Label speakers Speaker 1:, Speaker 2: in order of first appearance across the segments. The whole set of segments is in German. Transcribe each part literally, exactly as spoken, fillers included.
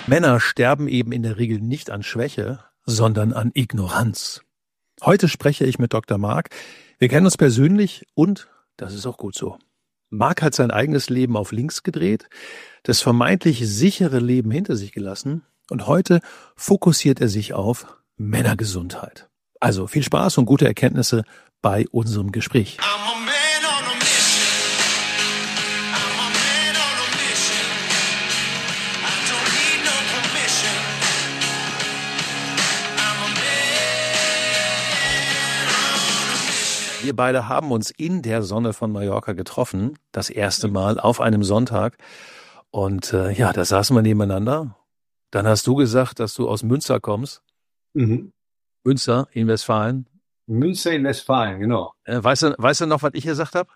Speaker 1: Männer sterben eben in der Regel nicht an Schwäche, sondern an Ignoranz. Heute spreche ich mit Doktor Mark. Wir kennen uns persönlich und das ist auch gut so. Mark hat sein eigenes Leben auf links gedreht, das vermeintlich sichere Leben hinter sich gelassen und heute fokussiert er sich auf Männergesundheit. Also viel Spaß und gute Erkenntnisse bei unserem Gespräch. Wir beide haben uns in der Sonne von Mallorca getroffen, das erste Mal auf einem Sonntag. Und äh, ja, da saßen wir nebeneinander. Dann hast du gesagt, dass du aus Münster kommst.
Speaker 2: Mhm.
Speaker 1: Münster in Westfalen.
Speaker 2: Münster in Westfalen, genau.
Speaker 1: Äh, weißt du, weißt du noch, was ich gesagt habe?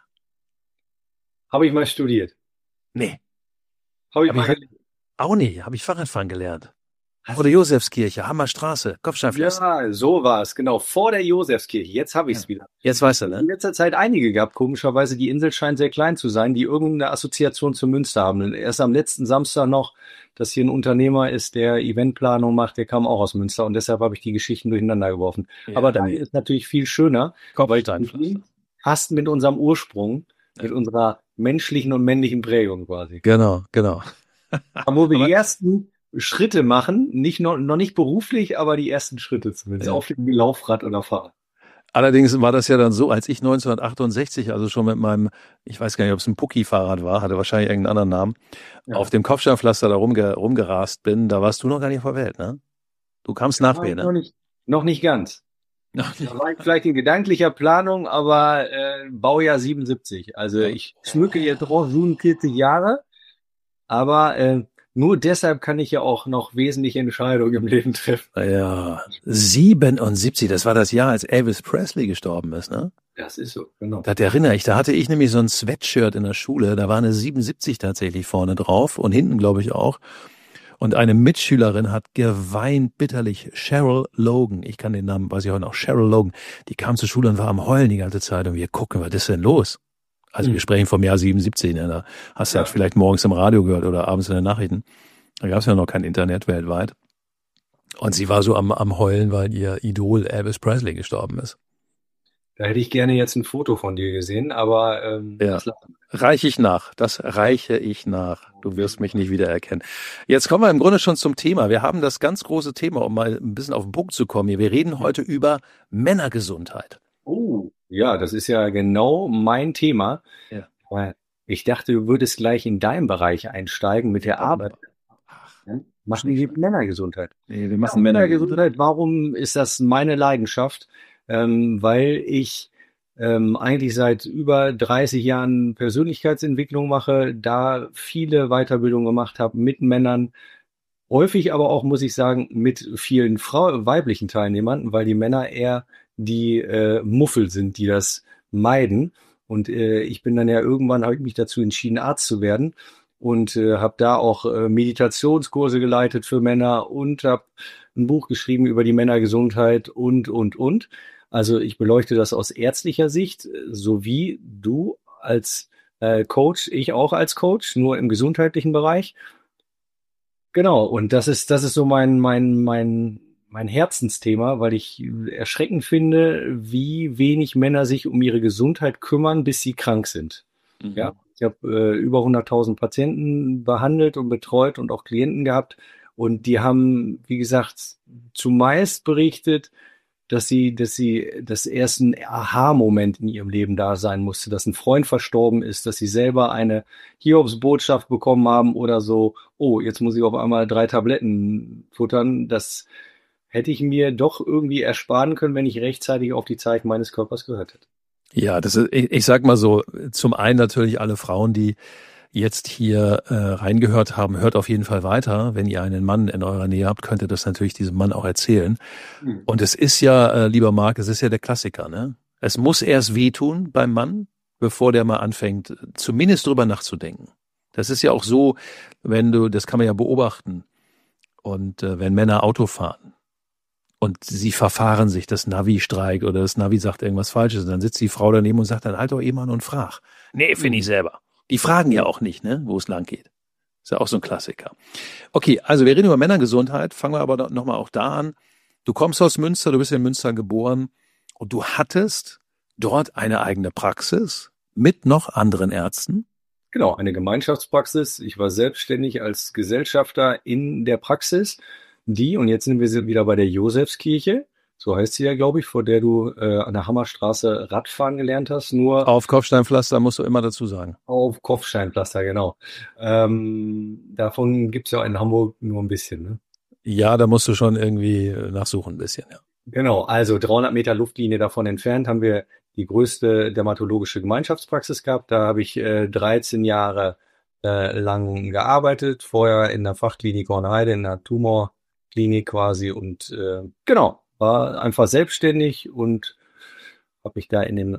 Speaker 2: Habe ich mal studiert.
Speaker 1: Nee.
Speaker 2: Habe ich
Speaker 1: Hab
Speaker 2: mal
Speaker 1: ich,
Speaker 2: gelernt.
Speaker 1: auch nie. Habe ich Fahrradfahren gelernt. Vor der Josefskirche, Hammerstraße, Kopfsteinpflaster.
Speaker 2: Ja, so war es, genau. Vor der Josefskirche. Jetzt habe ich es
Speaker 1: Ja.
Speaker 2: wieder.
Speaker 1: Jetzt weißt du, ne?
Speaker 2: In letzter Zeit einige gehabt, komischerweise. Die Insel scheint sehr klein zu sein, die irgendeine Assoziation zu Münster haben. Und erst am letzten Samstag noch, dass hier ein Unternehmer ist, der Eventplanung macht, der kam auch aus Münster. Und deshalb habe ich die Geschichten durcheinander geworfen.
Speaker 1: Ja,
Speaker 2: Aber dann
Speaker 1: nee.
Speaker 2: ist natürlich viel schöner, weil
Speaker 1: Kopfsteinpflaster.
Speaker 2: passt mit unserem Ursprung,
Speaker 1: Ja.
Speaker 2: mit unserer menschlichen und männlichen Prägung quasi.
Speaker 1: Genau, genau.
Speaker 2: Aber wo wir
Speaker 1: Aber-
Speaker 2: die ersten Schritte machen, nicht noch, noch nicht beruflich, aber die ersten Schritte zumindest,
Speaker 1: Ja.
Speaker 2: auf dem Laufrad oder Fahrrad.
Speaker 1: Allerdings war das ja dann so, als ich neunzehnhundertachtundsechzig, also schon mit meinem, ich weiß gar nicht, ob es ein Pucki-Fahrrad war, hatte wahrscheinlich irgendeinen anderen Namen,
Speaker 2: Ja.
Speaker 1: auf dem Kopfsteinpflaster da rumge rumgerast bin, da warst du noch gar nicht auf der Welt, ne? Du kamst nach mir,
Speaker 2: Noch
Speaker 1: ne?
Speaker 2: nicht, noch nicht ganz.
Speaker 1: Noch nicht.
Speaker 2: Da war ich vielleicht in gedanklicher Planung, aber äh, Baujahr siebenundsiebzig. Also ich schmücke jetzt auch siebenundvierzig Jahre, aber äh, nur deshalb kann ich ja auch noch wesentliche Entscheidungen im Leben treffen.
Speaker 1: Ja, siebenundsiebzig, das war das Jahr, als Elvis Presley gestorben ist, ne?
Speaker 2: Das ist so, genau.
Speaker 1: Das erinnere ich, da hatte ich nämlich so ein Sweatshirt in der Schule, da war eine siebenundsiebzig tatsächlich vorne drauf und hinten glaube ich auch. Und eine Mitschülerin hat geweint bitterlich, Cheryl Logan, ich kann den Namen, weiß ich heute noch, Cheryl Logan, die kam zur Schule und war am Heulen die ganze Zeit und wir gucken, was ist denn los? Also
Speaker 2: Mhm.
Speaker 1: wir sprechen vom Jahr siebenundsiebzig, ne? Da hast du
Speaker 2: Ja.
Speaker 1: halt vielleicht morgens im Radio gehört oder abends in den Nachrichten. Da gab es ja noch kein Internet weltweit. Und sie war so am, am Heulen, weil ihr Idol Elvis Presley gestorben ist.
Speaker 2: Da hätte ich gerne jetzt ein Foto von dir gesehen, aber ähm,
Speaker 1: Ja.
Speaker 2: das lassen wir.
Speaker 1: Reiche ich nach, das reiche ich nach. Du wirst mich nicht wiedererkennen. Jetzt kommen wir im Grunde schon zum Thema. Wir haben das ganz große Thema, um mal ein bisschen auf den Punkt zu kommen hier. Wir reden heute über Männergesundheit.
Speaker 2: Oh, ja, das ist ja genau mein Thema.
Speaker 1: Ja.
Speaker 2: Aber ich dachte, du würdest gleich in deinen Bereich einsteigen mit der Arbeit. Machen die Männergesundheit.
Speaker 1: Nee, wir
Speaker 2: Ja, Männergesundheit, warum ist das meine Leidenschaft? Ähm, weil ich ähm, eigentlich seit über dreißig Jahren Persönlichkeitsentwicklung mache, da viele Weiterbildungen gemacht habe mit Männern, häufig aber auch, muss ich sagen, mit vielen Frau weiblichen Teilnehmern, weil die Männer eher die äh, Muffel sind, die das meiden. Und äh, ich bin dann ja irgendwann, habe ich mich dazu entschieden, Arzt zu werden und äh, habe da auch äh, Meditationskurse geleitet für Männer und habe ein Buch geschrieben über die Männergesundheit und, und, und. Also ich beleuchte das aus ärztlicher Sicht, so wie du als äh, Coach, ich auch als Coach, nur im gesundheitlichen Bereich. Genau, und das ist, das ist so mein, mein, mein, mein Herzensthema, weil ich erschreckend finde, wie wenig Männer sich um ihre Gesundheit kümmern, bis sie krank sind.
Speaker 1: Mhm.
Speaker 2: Ja, ich habe äh, über hunderttausend Patienten behandelt und betreut und auch Klienten gehabt. Und die haben, wie gesagt, zumeist berichtet, dass sie, dass sie, dass erst ein Aha-Moment in ihrem Leben da sein musste, dass ein Freund verstorben ist, dass sie selber eine Hiobsbotschaft bekommen haben oder so, oh, jetzt muss ich auf einmal drei Tabletten futtern. Das hätte ich mir doch irgendwie ersparen können, wenn ich rechtzeitig auf die Zeichen meines Körpers gehört hätte.
Speaker 1: Ja, das ist, ich, ich sag mal so, zum einen natürlich alle Frauen, die jetzt hier äh, reingehört haben, hört auf jeden Fall weiter. Wenn ihr einen Mann in eurer Nähe habt, könnt ihr das natürlich diesem Mann auch erzählen.
Speaker 2: Hm.
Speaker 1: Und es ist ja, äh, lieber Marc, es ist ja der Klassiker, ne? Es muss erst wehtun beim Mann, bevor der mal anfängt, zumindest drüber nachzudenken. Das ist ja auch so, wenn du, das kann man ja beobachten. Und äh, wenn Männer Auto fahren und sie verfahren sich, das Navi streikt oder das Navi sagt irgendwas Falsches, dann sitzt die Frau daneben und sagt, dann halt doch eben an und frag. Nee, finde ich selber. Die fragen ja auch nicht, ne, wo es lang geht. Ist ja auch so ein Klassiker. Okay, also wir reden über Männergesundheit, fangen wir aber nochmal auch da an. Du kommst aus Münster, du bist in Münster geboren und du hattest dort eine eigene Praxis mit noch anderen Ärzten?
Speaker 2: Genau, eine Gemeinschaftspraxis. Ich war selbstständig als Gesellschafter in der Praxis, die, und jetzt sind wir wieder bei der Josefskirche, so heißt sie ja, glaube ich, vor der du äh, an der Hammerstraße Radfahren gelernt hast, nur
Speaker 1: Auf Kopfsteinpflaster musst du immer dazu sagen.
Speaker 2: auf Kopfsteinpflaster, genau. Ähm, davon gibt's ja in Hamburg nur ein bisschen, ne?
Speaker 1: Ja, da musst du schon irgendwie nachsuchen ein bisschen, ja.
Speaker 2: Genau, also dreihundert Meter Luftlinie davon entfernt haben wir die größte dermatologische Gemeinschaftspraxis gehabt. Da habe ich äh, dreizehn Jahre äh, lang gearbeitet, vorher in der Fachklinik Hornheide, in der Tumorklinik quasi und äh, genau, war einfach selbstständig und habe mich da in den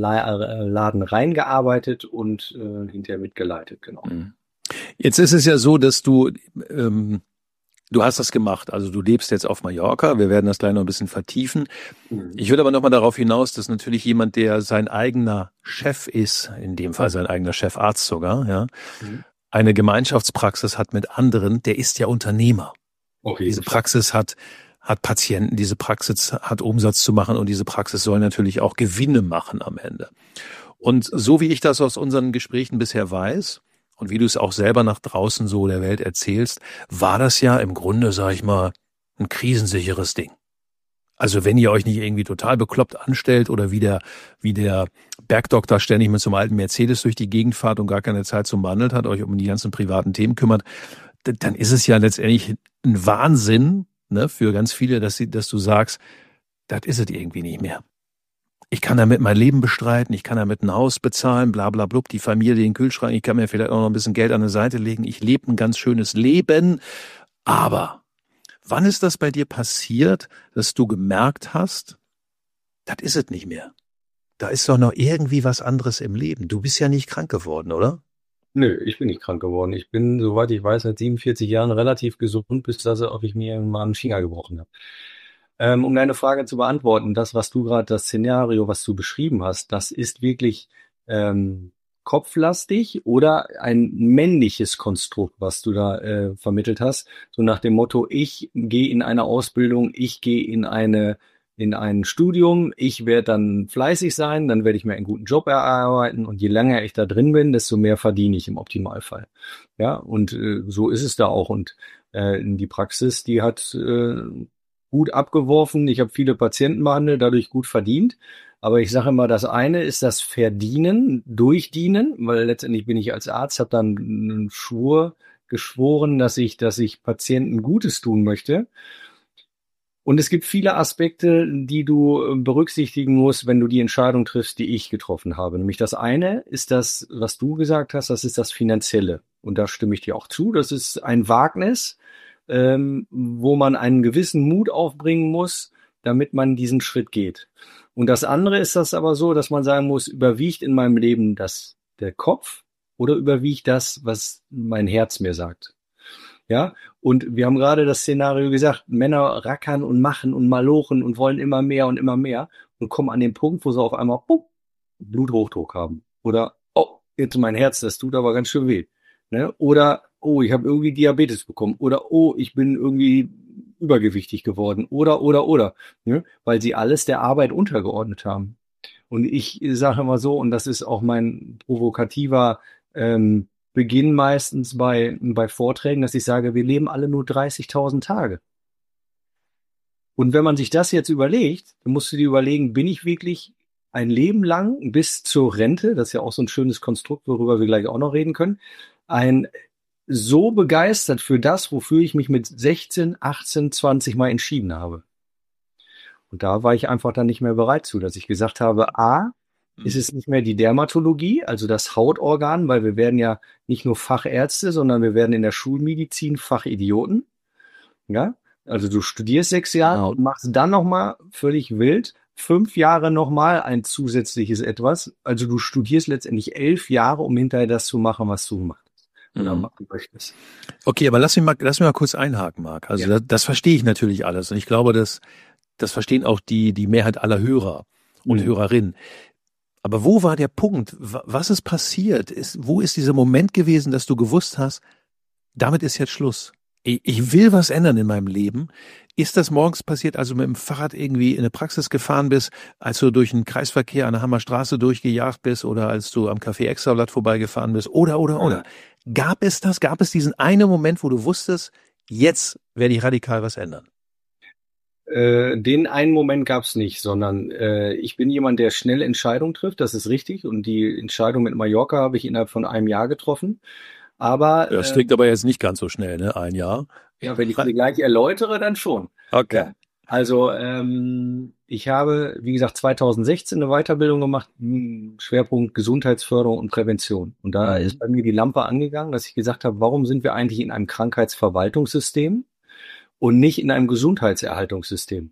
Speaker 2: La- Laden reingearbeitet und äh, hinterher mitgeleitet, genau.
Speaker 1: Jetzt ist es ja so, dass du, ähm, du hast das gemacht, also du lebst jetzt auf Mallorca, wir werden das gleich noch ein bisschen vertiefen. Ich würde aber nochmal darauf hinaus, dass natürlich jemand, der sein eigener Chef ist, in dem Fall sein eigener Chefarzt sogar, ja,
Speaker 2: Mhm.
Speaker 1: eine Gemeinschaftspraxis hat mit anderen, der ist ja Unternehmer.
Speaker 2: Okay.
Speaker 1: Diese Praxis hat hat Patienten, diese Praxis hat Umsatz zu machen und diese Praxis soll natürlich auch Gewinne machen am Ende. Und so wie ich das aus unseren Gesprächen bisher weiß und wie du es auch selber nach draußen so der Welt erzählst, war das ja im Grunde, sag ich mal, ein krisensicheres Ding. Also wenn ihr euch nicht irgendwie total bekloppt anstellt oder wie der, wie der Bergdoktor ständig mit so einem alten Mercedes durch die Gegend fahrt und gar keine Zeit zum Wandelt hat, euch um die ganzen privaten Themen kümmert, dann ist es ja letztendlich ein Wahnsinn, ne, für ganz viele, dass sie, dass du sagst, das ist es irgendwie nicht mehr. Ich kann damit mein Leben bestreiten, ich kann damit ein Haus bezahlen, bla bla blub, die Familie, den Kühlschrank, ich kann mir vielleicht auch noch ein bisschen Geld an die Seite legen, ich lebe ein ganz schönes Leben. Aber wann ist das bei dir passiert, dass du gemerkt hast, das ist es nicht mehr? Da ist doch noch irgendwie was anderes im Leben. Du bist ja nicht krank geworden, oder?
Speaker 2: Nö, ich bin nicht krank geworden. Ich bin, soweit ich weiß, seit siebenundvierzig Jahren relativ gesund, bis dass ob ich mir mal einen Finger gebrochen habe. Ähm, um deine Frage zu beantworten, das, was du gerade, das Szenario, was du beschrieben hast, das ist wirklich ähm, kopflastig oder ein männliches Konstrukt, was du da äh, vermittelt hast. So nach dem Motto, ich gehe in eine Ausbildung, ich gehe in eine in ein Studium, ich werde dann fleißig sein, dann werde ich mir einen guten Job erarbeiten und je länger ich da drin bin, desto mehr verdiene ich im Optimalfall. Ja, und äh, so ist es da auch. Und äh, die Praxis, die hat äh, gut abgeworfen. Ich habe viele Patienten behandelt, dadurch gut verdient. Aber ich sage immer, das eine ist das Verdienen, Durchdienen, weil letztendlich bin ich als Arzt, habe dann einen Schwur geschworen, dass ich, dass ich Patienten Gutes tun möchte. Und es gibt viele Aspekte, die du berücksichtigen musst, wenn du die Entscheidung triffst, die ich getroffen habe. Nämlich das eine ist das, was du gesagt hast, das ist das Finanzielle. Und da stimme ich dir auch zu. Das ist ein Wagnis, ähm, wo man einen gewissen Mut aufbringen muss, damit man diesen Schritt geht. Und das andere ist das aber so, dass man sagen muss, überwiegt in meinem Leben das der Kopf oder überwiegt das, was mein Herz mir sagt? Ja, und wir haben gerade das Szenario gesagt, Männer rackern und machen und malochen und wollen immer mehr und immer mehr und kommen an den Punkt, wo sie auf einmal bup, Bluthochdruck haben. Oder, oh, jetzt mein Herz, das tut aber ganz schön weh. Ne? Oder, oh, ich habe irgendwie Diabetes bekommen. Oder, oh, ich bin irgendwie übergewichtig geworden. Oder, oder, oder. Ne? Weil sie alles der Arbeit untergeordnet haben. Und ich sage immer so, und das ist auch mein provokativer ähm, Beginn meistens bei, bei Vorträgen, dass ich sage, wir leben alle nur dreißigtausend Tage. Und wenn man sich das jetzt überlegt, dann musst du dir überlegen, bin ich wirklich ein Leben lang bis zur Rente, das ist ja auch so ein schönes Konstrukt, worüber wir gleich auch noch reden können, ein so begeistert für das, wofür ich mich mit sechzehn, achtzehn, zwanzig Mal entschieden habe. Und da war ich einfach dann nicht mehr bereit zu, dass ich gesagt habe, A, ist es nicht mehr die Dermatologie, also das Hautorgan, weil wir werden ja nicht nur Fachärzte, sondern wir werden in der Schulmedizin Fachidioten. Ja, also du studierst sechs Jahre und machst dann nochmal völlig wild fünf Jahre nochmal ein zusätzliches etwas. Also du studierst letztendlich elf Jahre, um hinterher das zu machen, was du machst. Oder machen möchtest.
Speaker 1: Okay, aber lass mich mal, lass mich mal kurz einhaken, Marc. Also ja. das, das verstehe ich natürlich alles. Und ich glaube, dass das verstehen auch die, die Mehrheit aller Hörer und mhm. Hörerinnen. Aber wo war der Punkt? Was ist passiert? Ist, wo ist dieser Moment gewesen, dass du gewusst hast, damit ist jetzt Schluss. Ich, ich will was ändern in meinem Leben. Ist das morgens passiert, als du mit dem Fahrrad irgendwie in eine Praxis gefahren bist, als du durch den Kreisverkehr an der Hammerstraße durchgejagt bist oder als du am Café Extrablatt vorbeigefahren bist oder, oder, oder? Gab es das? Gab es diesen einen Moment, wo du wusstest, jetzt werde ich radikal was ändern?
Speaker 2: Äh, den einen Moment gab's nicht, sondern äh, ich bin jemand, der schnell Entscheidungen trifft, das ist richtig. Und die Entscheidung mit Mallorca habe ich innerhalb von einem Jahr getroffen. Aber
Speaker 1: Das
Speaker 2: äh,
Speaker 1: klingt aber jetzt nicht ganz so schnell, ne? Ein Jahr.
Speaker 2: ja, wenn ich dir gleich erläutere, dann schon.
Speaker 1: Okay.
Speaker 2: Ja. Also ähm, ich habe, wie gesagt, zweitausendsechzehn eine Weiterbildung gemacht, hm, Schwerpunkt Gesundheitsförderung und Prävention. Und da
Speaker 1: Mhm.
Speaker 2: ist bei mir die Lampe angegangen, dass ich gesagt habe, warum sind wir eigentlich in einem Krankheitsverwaltungssystem und nicht in einem Gesundheitserhaltungssystem?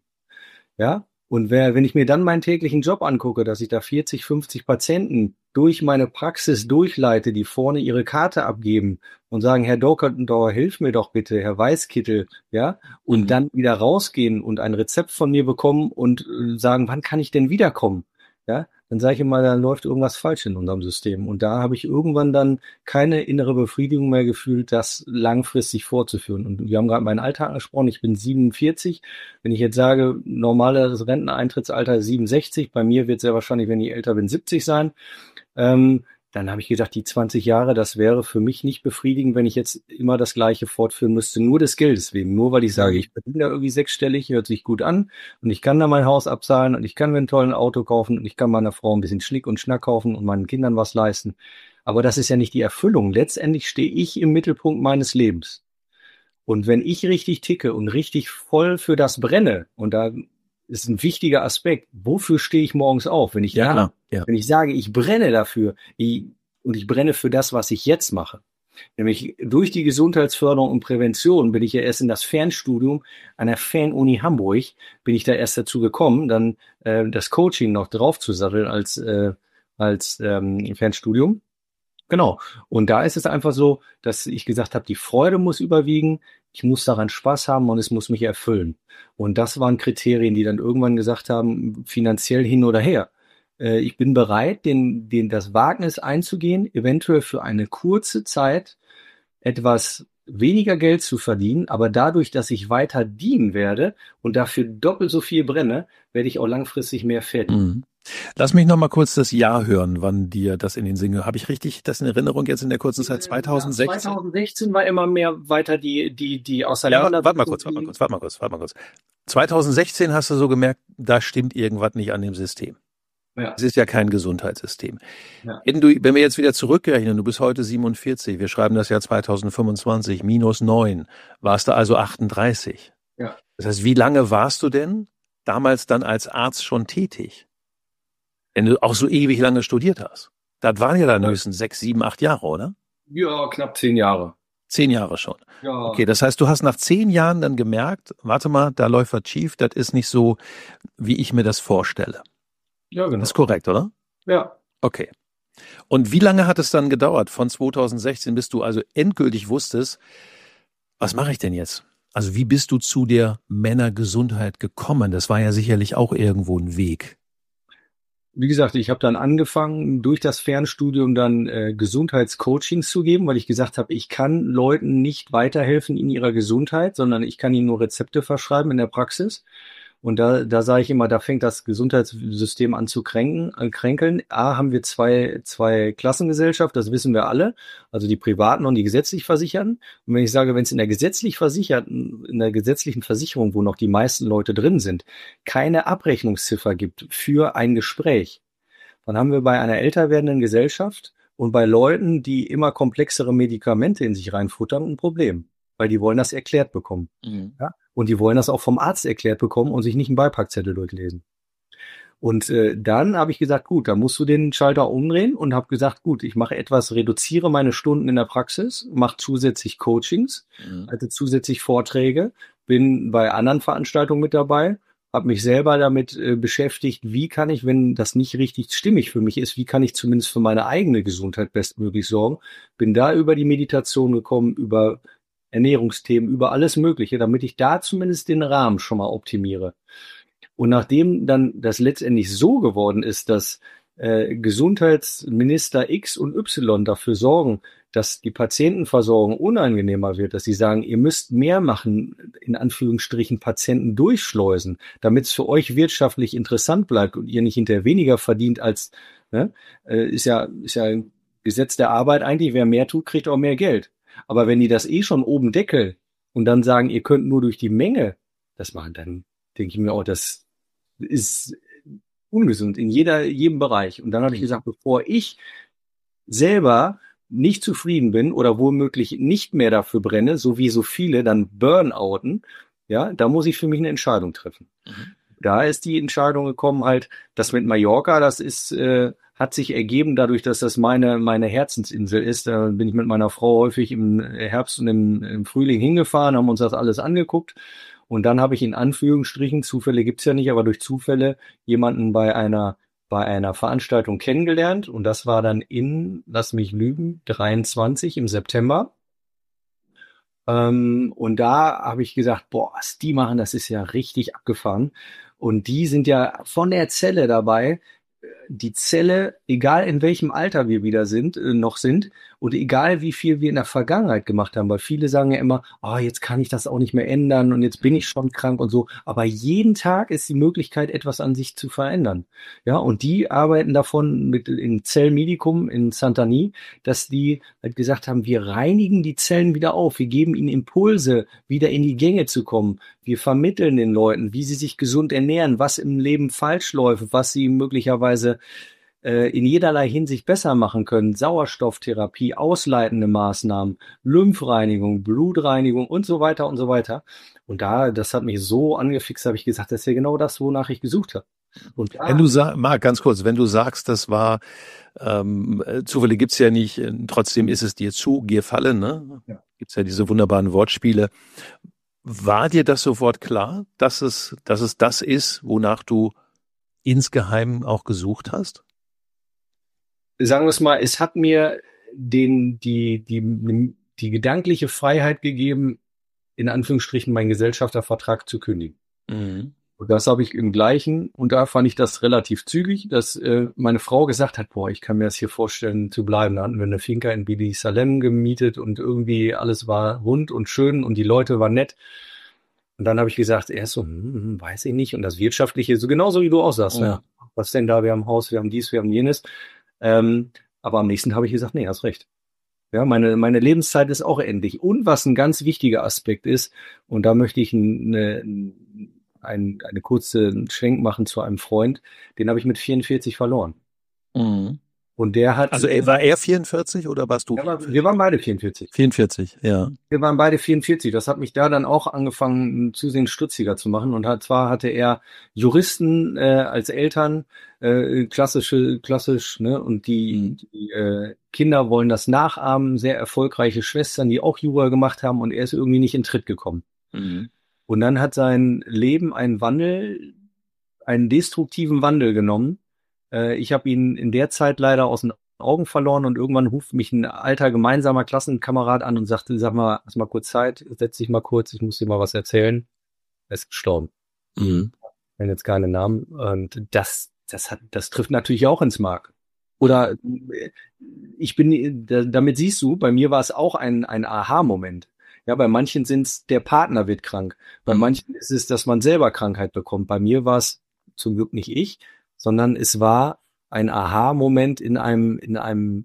Speaker 2: Ja, und wer, wenn ich mir dann meinen täglichen Job angucke, dass ich da vierzig, fünfzig Patienten durch meine Praxis durchleite, die vorne ihre Karte abgeben und sagen, Herr Dokendauer, hilf mir doch bitte, Herr Weißkittel, ja, und
Speaker 1: Mhm.
Speaker 2: dann wieder rausgehen und ein Rezept von mir bekommen und äh, sagen, wann kann ich denn wiederkommen? Ja, dann sage ich immer, da läuft irgendwas falsch in unserem System. Und da habe ich irgendwann dann keine innere Befriedigung mehr gefühlt, das langfristig fortzuführen. Und wir haben gerade meinen Alter angesprochen, ich bin siebenundvierzig. Wenn ich jetzt sage, normales Renteneintrittsalter ist siebenundsechzig, bei mir wird sehr wahrscheinlich, wenn ich älter bin, siebzig sein. Ähm, dann habe ich gedacht, die zwanzig Jahre, das wäre für mich nicht befriedigend, wenn ich jetzt immer das Gleiche fortführen müsste, nur des Geldes wegen. Nur weil ich sage, ich verdiene da irgendwie sechsstellig, hört sich gut an und ich kann da mein Haus abzahlen und ich kann mir ein tolles Auto kaufen und ich kann meiner Frau ein bisschen Schnick und Schnack kaufen und meinen Kindern was leisten. Aber das ist ja nicht die Erfüllung. Letztendlich stehe ich im Mittelpunkt meines Lebens. Und wenn ich richtig ticke und richtig voll für das brenne, und da ist ein wichtiger Aspekt, wofür stehe ich morgens auf? Wenn ich
Speaker 1: Ja,
Speaker 2: da,
Speaker 1: klar. Ja.
Speaker 2: wenn ich sage, ich brenne dafür, ich, und ich brenne für das, was ich jetzt mache. Nämlich durch die Gesundheitsförderung und Prävention bin ich ja erst in das Fernstudium an der Fernuni Hamburg, bin ich da erst dazu gekommen, dann äh, das Coaching noch draufzusatteln als, äh, als ähm, Fernstudium. Genau. Und da ist es einfach so, dass ich gesagt habe, die Freude muss überwiegen, ich muss daran Spaß haben und es muss mich erfüllen. Und das waren Kriterien, die dann irgendwann gesagt haben, finanziell hin oder her. Äh, ich bin bereit, den, den, das Wagnis einzugehen, eventuell für eine kurze Zeit etwas weniger Geld zu verdienen, aber dadurch, dass ich weiter dienen werde und dafür doppelt so viel brenne, werde ich auch langfristig mehr verdienen.
Speaker 1: Mhm. Lass mich noch mal kurz das Jahr hören, wann dir das in den Sinn. Habe ich richtig das in Erinnerung jetzt in der kurzen Zeit? zweitausendsechzehn?
Speaker 2: Ja, zweitausendsechzehn war immer mehr weiter die, die, die
Speaker 1: Ja,
Speaker 2: Auseinandersetzung.
Speaker 1: warte mal kurz, warte mal kurz, warte mal kurz, warte mal kurz. zweitausendsechzehn hast du so gemerkt, da stimmt irgendwas nicht an dem System.
Speaker 2: Ja.
Speaker 1: Es ist ja kein Gesundheitssystem.
Speaker 2: Ja.
Speaker 1: Wenn, du, wenn wir jetzt wieder zurückrechnen, du bist heute siebenundvierzig, wir schreiben das Jahr zweitausendfünfundzwanzig, minus neun, warst du also achtunddreißig.
Speaker 2: Ja.
Speaker 1: Das heißt, wie lange warst du denn damals dann als Arzt schon tätig? Wenn du auch so ewig lange studiert hast. Das waren ja dann höchstens sechs, sieben, acht Jahre, oder?
Speaker 2: Ja, knapp zehn Jahre.
Speaker 1: Zehn Jahre schon.
Speaker 2: Ja.
Speaker 1: Okay, das heißt, du hast nach zehn Jahren dann gemerkt, warte mal, da läuft was schief, das ist nicht so, wie ich mir das vorstelle.
Speaker 2: Ja, genau.
Speaker 1: Das ist korrekt, oder?
Speaker 2: Ja.
Speaker 1: Okay. Und wie lange hat es dann gedauert, von zweitausendsechzehn, bis du also endgültig wusstest, was mache ich denn jetzt? Also wie bist du zu der Männergesundheit gekommen? Das war ja sicherlich auch irgendwo ein Weg.
Speaker 2: Wie gesagt, ich habe dann angefangen, durch das Fernstudium dann äh, Gesundheitscoachings zu geben, weil ich gesagt habe, ich kann Leuten nicht weiterhelfen in ihrer Gesundheit, sondern ich kann ihnen nur Rezepte verschreiben in der Praxis. Und da, da sage ich immer, da fängt das Gesundheitssystem an zu kränken, an kränkeln. A, haben wir zwei, zwei Klassengesellschaft, das wissen wir alle. Also die Privaten und die gesetzlich Versicherten. Und wenn ich sage, wenn es in der gesetzlich Versicherten, in der gesetzlichen Versicherung, wo noch die meisten Leute drin sind, keine Abrechnungsziffer gibt für ein Gespräch, dann haben wir bei einer älter werdenden Gesellschaft und bei Leuten, die immer komplexere Medikamente in sich reinfuttern, ein Problem. Weil die wollen das erklärt bekommen. Mhm. Ja? Und die wollen das auch vom Arzt erklärt bekommen und sich nicht einen Beipackzettel durchlesen. Und äh, dann habe ich gesagt, gut, dann musst du den Schalter umdrehen und habe gesagt, gut, ich mache etwas, reduziere meine Stunden in der Praxis, mache zusätzlich Coachings, mhm. halte zusätzlich Vorträge, bin bei anderen Veranstaltungen mit dabei, habe mich selber damit äh, beschäftigt, wie kann ich, wenn das nicht richtig stimmig für mich ist, wie kann ich zumindest für meine eigene Gesundheit bestmöglich sorgen. Bin da über die Meditation gekommen, über Ernährungsthemen, über alles Mögliche, damit ich da zumindest den Rahmen schon mal optimiere. Und nachdem dann das letztendlich so geworden ist, dass äh, Gesundheitsminister X und Y dafür sorgen, dass die Patientenversorgung unangenehmer wird, dass sie sagen, ihr müsst mehr machen, in Anführungsstrichen Patienten durchschleusen, damit es für euch wirtschaftlich interessant bleibt und ihr nicht hinterher weniger verdient als, ne, ist ja, ist ja ein Gesetz der Arbeit eigentlich, wer mehr tut, kriegt auch mehr Geld. Aber wenn die das eh schon oben deckeln und dann sagen, ihr könnt nur durch die Menge das machen, dann denke ich mir auch, das ist ungesund in jeder, jedem Bereich. Und dann habe ich gesagt, bevor ich selber nicht zufrieden bin oder womöglich nicht mehr dafür brenne, so wie so viele dann burnouten, ja, da muss ich für mich eine Entscheidung treffen. Mhm. Da ist die Entscheidung gekommen halt, das mit Mallorca, das ist, äh, hat sich ergeben dadurch, dass das meine, meine Herzensinsel ist. Da bin ich mit meiner Frau häufig im Herbst und im, im Frühling hingefahren, haben uns das alles angeguckt. Und dann habe ich in Anführungsstrichen, Zufälle gibt's ja nicht, aber durch Zufälle jemanden bei einer bei einer Veranstaltung kennengelernt. Und das war dann in, lass mich lügen, dreiundzwanzig im September. Ähm, und da habe ich gesagt, boah, was die machen, das ist ja richtig abgefahren. Und die sind ja von der Zelle dabei, die Zelle, egal in welchem Alter wir wieder sind, äh, noch sind und egal wie viel wir in der Vergangenheit gemacht haben, weil viele sagen ja immer, ah, oh, jetzt kann ich das auch nicht mehr ändern und jetzt bin ich schon krank und so, aber jeden Tag ist die Möglichkeit, etwas an sich zu verändern. Ja, und die arbeiten davon mit in Zellmedikum in Santani, dass die halt gesagt haben, wir reinigen die Zellen wieder auf, wir geben ihnen Impulse, wieder in die Gänge zu kommen. Wir vermitteln den Leuten, wie sie sich gesund ernähren, was im Leben falsch läuft, was sie möglicherweise äh, in jederlei Hinsicht besser machen können. Sauerstofftherapie, ausleitende Maßnahmen, Lymphreinigung, Blutreinigung und so weiter und so weiter. Und da, das hat mich so angefixt, habe ich gesagt, das ist ja genau das, wonach ich gesucht habe. Und
Speaker 1: wenn du sagst, Marc, ganz kurz, wenn du sagst, das war ähm, Zufälle gibt's ja nicht, trotzdem ist es dir zu, gefallen, ne? Ja. Gibt's ja diese wunderbaren Wortspiele. War dir das sofort klar, dass es, dass es das ist, wonach du insgeheim auch gesucht hast?
Speaker 2: Sagen wir es mal, es hat mir den, die, die, die gedankliche Freiheit gegeben, in Anführungsstrichen meinen Gesellschaftervertrag zu kündigen. Mhm. Und das habe ich im Gleichen, und da fand ich das relativ zügig, dass äh, meine Frau gesagt hat, boah, ich kann mir das hier vorstellen zu bleiben. Da hatten wir eine Finca in Bidi Salem gemietet und irgendwie alles war rund und schön und die Leute waren nett. Und dann habe ich gesagt, erst so, hm, weiß ich nicht. Und das Wirtschaftliche, so genauso wie du auch sagst, ja. Ja, was denn da, wir haben Haus, wir haben dies, wir haben jenes. Ähm, aber am nächsten habe ich gesagt, nee, hast recht. Ja, meine, meine Lebenszeit ist auch endlich. Und was ein ganz wichtiger Aspekt ist, und da möchte ich eine, eine, eine kurze Schwenk machen zu einem Freund, den habe ich mit vierundvierzig verloren.
Speaker 1: Mhm.
Speaker 2: Und der hat...
Speaker 1: Also war er vierundvierzig oder warst du?
Speaker 2: War, wir waren beide vierundvierzig.
Speaker 1: vierundvierzig, ja.
Speaker 2: Wir waren beide vierundvierzig. Das hat mich da dann auch angefangen, zusehends stutziger zu machen. Und hat, zwar hatte er Juristen äh, als Eltern, äh, klassische, klassisch, ne? Und die, mhm. die äh, Kinder wollen das nachahmen. Sehr erfolgreiche Schwestern, die auch Jura gemacht haben. Und er ist irgendwie nicht in Tritt gekommen. Mhm. Und dann hat sein Leben einen Wandel, einen destruktiven Wandel genommen. Ich habe ihn in der Zeit leider aus den Augen verloren und irgendwann ruft mich ein alter gemeinsamer Klassenkamerad an und sagte, sag mal, hast mal kurz Zeit, setz dich mal kurz, ich muss dir mal was erzählen. Er ist gestorben. Mhm. Ich nenne jetzt keine Namen. Und das, das hat, das trifft natürlich auch ins Mark. Oder ich bin, damit siehst du, bei mir war es auch ein, ein Aha-Moment. Ja, bei manchen sind es, der Partner wird krank. Bei manchen ist es, dass man selber Krankheit bekommt. Bei mir war es zum Glück nicht ich, sondern es war ein Aha-Moment in einem, in einem,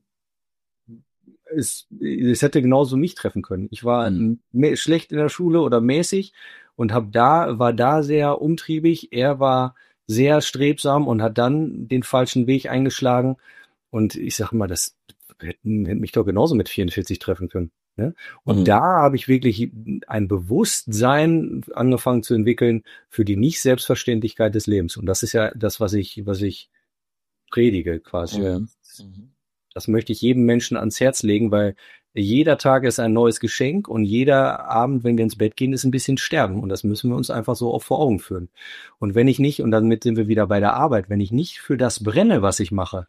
Speaker 2: es, es hätte genauso mich treffen können. Ich war mhm. schlecht in der Schule oder mäßig und hab da, war da sehr umtriebig. Er war sehr strebsam und hat dann den falschen Weg eingeschlagen. Und ich sag mal, das hätte, hätte mich doch genauso mit vierundvierzig treffen können. Ne? Und mhm. da habe ich wirklich ein Bewusstsein angefangen zu entwickeln für die Nicht-Selbstverständlichkeit des Lebens. Und das ist ja das, was ich, was ich predige quasi. Mhm. Das möchte ich jedem Menschen ans Herz legen, weil jeder Tag ist ein neues Geschenk und jeder Abend, wenn wir ins Bett gehen, ist ein bisschen Sterben. Und das müssen wir uns einfach so auch vor Augen führen. Und wenn ich nicht, und damit sind wir wieder bei der Arbeit, wenn ich nicht für das brenne, was ich mache,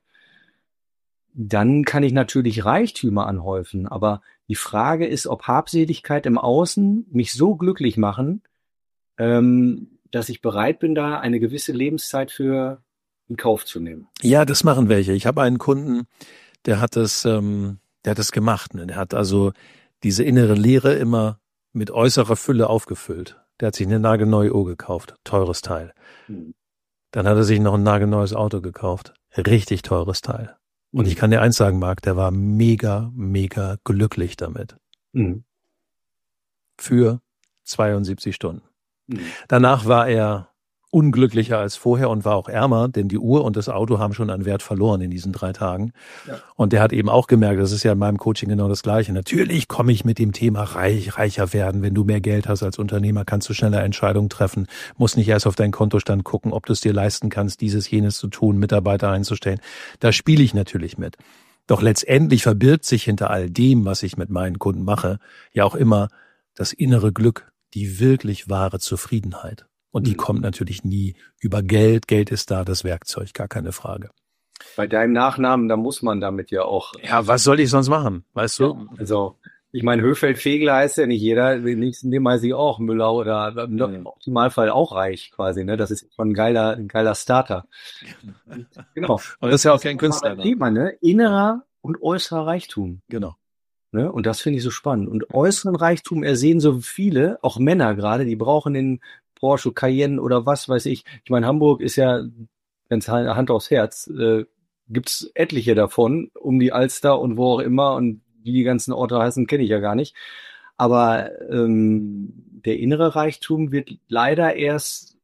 Speaker 2: dann kann ich natürlich Reichtümer anhäufen. Aber die Frage ist, ob Habseligkeit im Außen mich so glücklich machen, ähm, dass ich bereit bin, da eine gewisse Lebenszeit für in Kauf zu nehmen.
Speaker 1: Ja, das machen welche. Ich habe einen Kunden, der hat das, ähm, Der hat das gemacht. Ne? Der hat also diese innere Leere immer mit äußerer Fülle aufgefüllt. Der hat sich eine nagelneue Uhr gekauft. Teures Teil. Mhm. Dann hat er sich noch ein nagelneues Auto gekauft. Richtig teures Teil. Und mhm. ich kann dir eins sagen, Marc, der war mega, mega glücklich damit. Mhm. Für zweiundsiebzig Stunden. Mhm. Danach war er unglücklicher als vorher und war auch ärmer, denn die Uhr und das Auto haben schon an Wert verloren in diesen drei Tagen. Ja. Und der hat eben auch gemerkt, das ist ja in meinem Coaching genau das Gleiche. Natürlich komme ich mit dem Thema reich, reicher werden. Wenn du mehr Geld hast als Unternehmer, kannst du schneller Entscheidungen treffen. Musst nicht erst auf deinen Kontostand gucken, ob du es dir leisten kannst, dieses, jenes zu tun, Mitarbeiter einzustellen. Da spiele ich natürlich mit. Doch letztendlich verbirgt sich hinter all dem, was ich mit meinen Kunden mache, ja auch immer das innere Glück, die wirklich wahre Zufriedenheit. Und die mhm. kommt natürlich nie über Geld. Geld ist da das Werkzeug, gar keine Frage.
Speaker 2: Bei deinem Nachnamen, da muss man damit ja auch.
Speaker 1: Ja, was soll ich sonst machen? Weißt du?
Speaker 2: Ja, also, ich meine, Höfeld-Fegler heißt ja nicht jeder. Den nächsten dem heißt ich auch Müller oder im mhm. Optimalfall auch Reich quasi. Ne, das ist schon ein geiler, ein geiler Starter. Genau.
Speaker 1: Und das ist ja auch kein Künstler.
Speaker 2: Das sieht man, ne? Innerer und äußerer Reichtum.
Speaker 1: Genau.
Speaker 2: Ne? Und das finde ich so spannend. Und äußeren Reichtum ersehen so viele, auch Männer gerade, die brauchen den Porsche, Cayenne oder was weiß ich. Ich meine, Hamburg ist ja, ganz Hand aufs Herz, äh, gibt's etliche davon, um die Alster und wo auch immer, und wie die ganzen Orte heißen, kenne ich ja gar nicht. Aber ähm, der innere Reichtum wird leider erst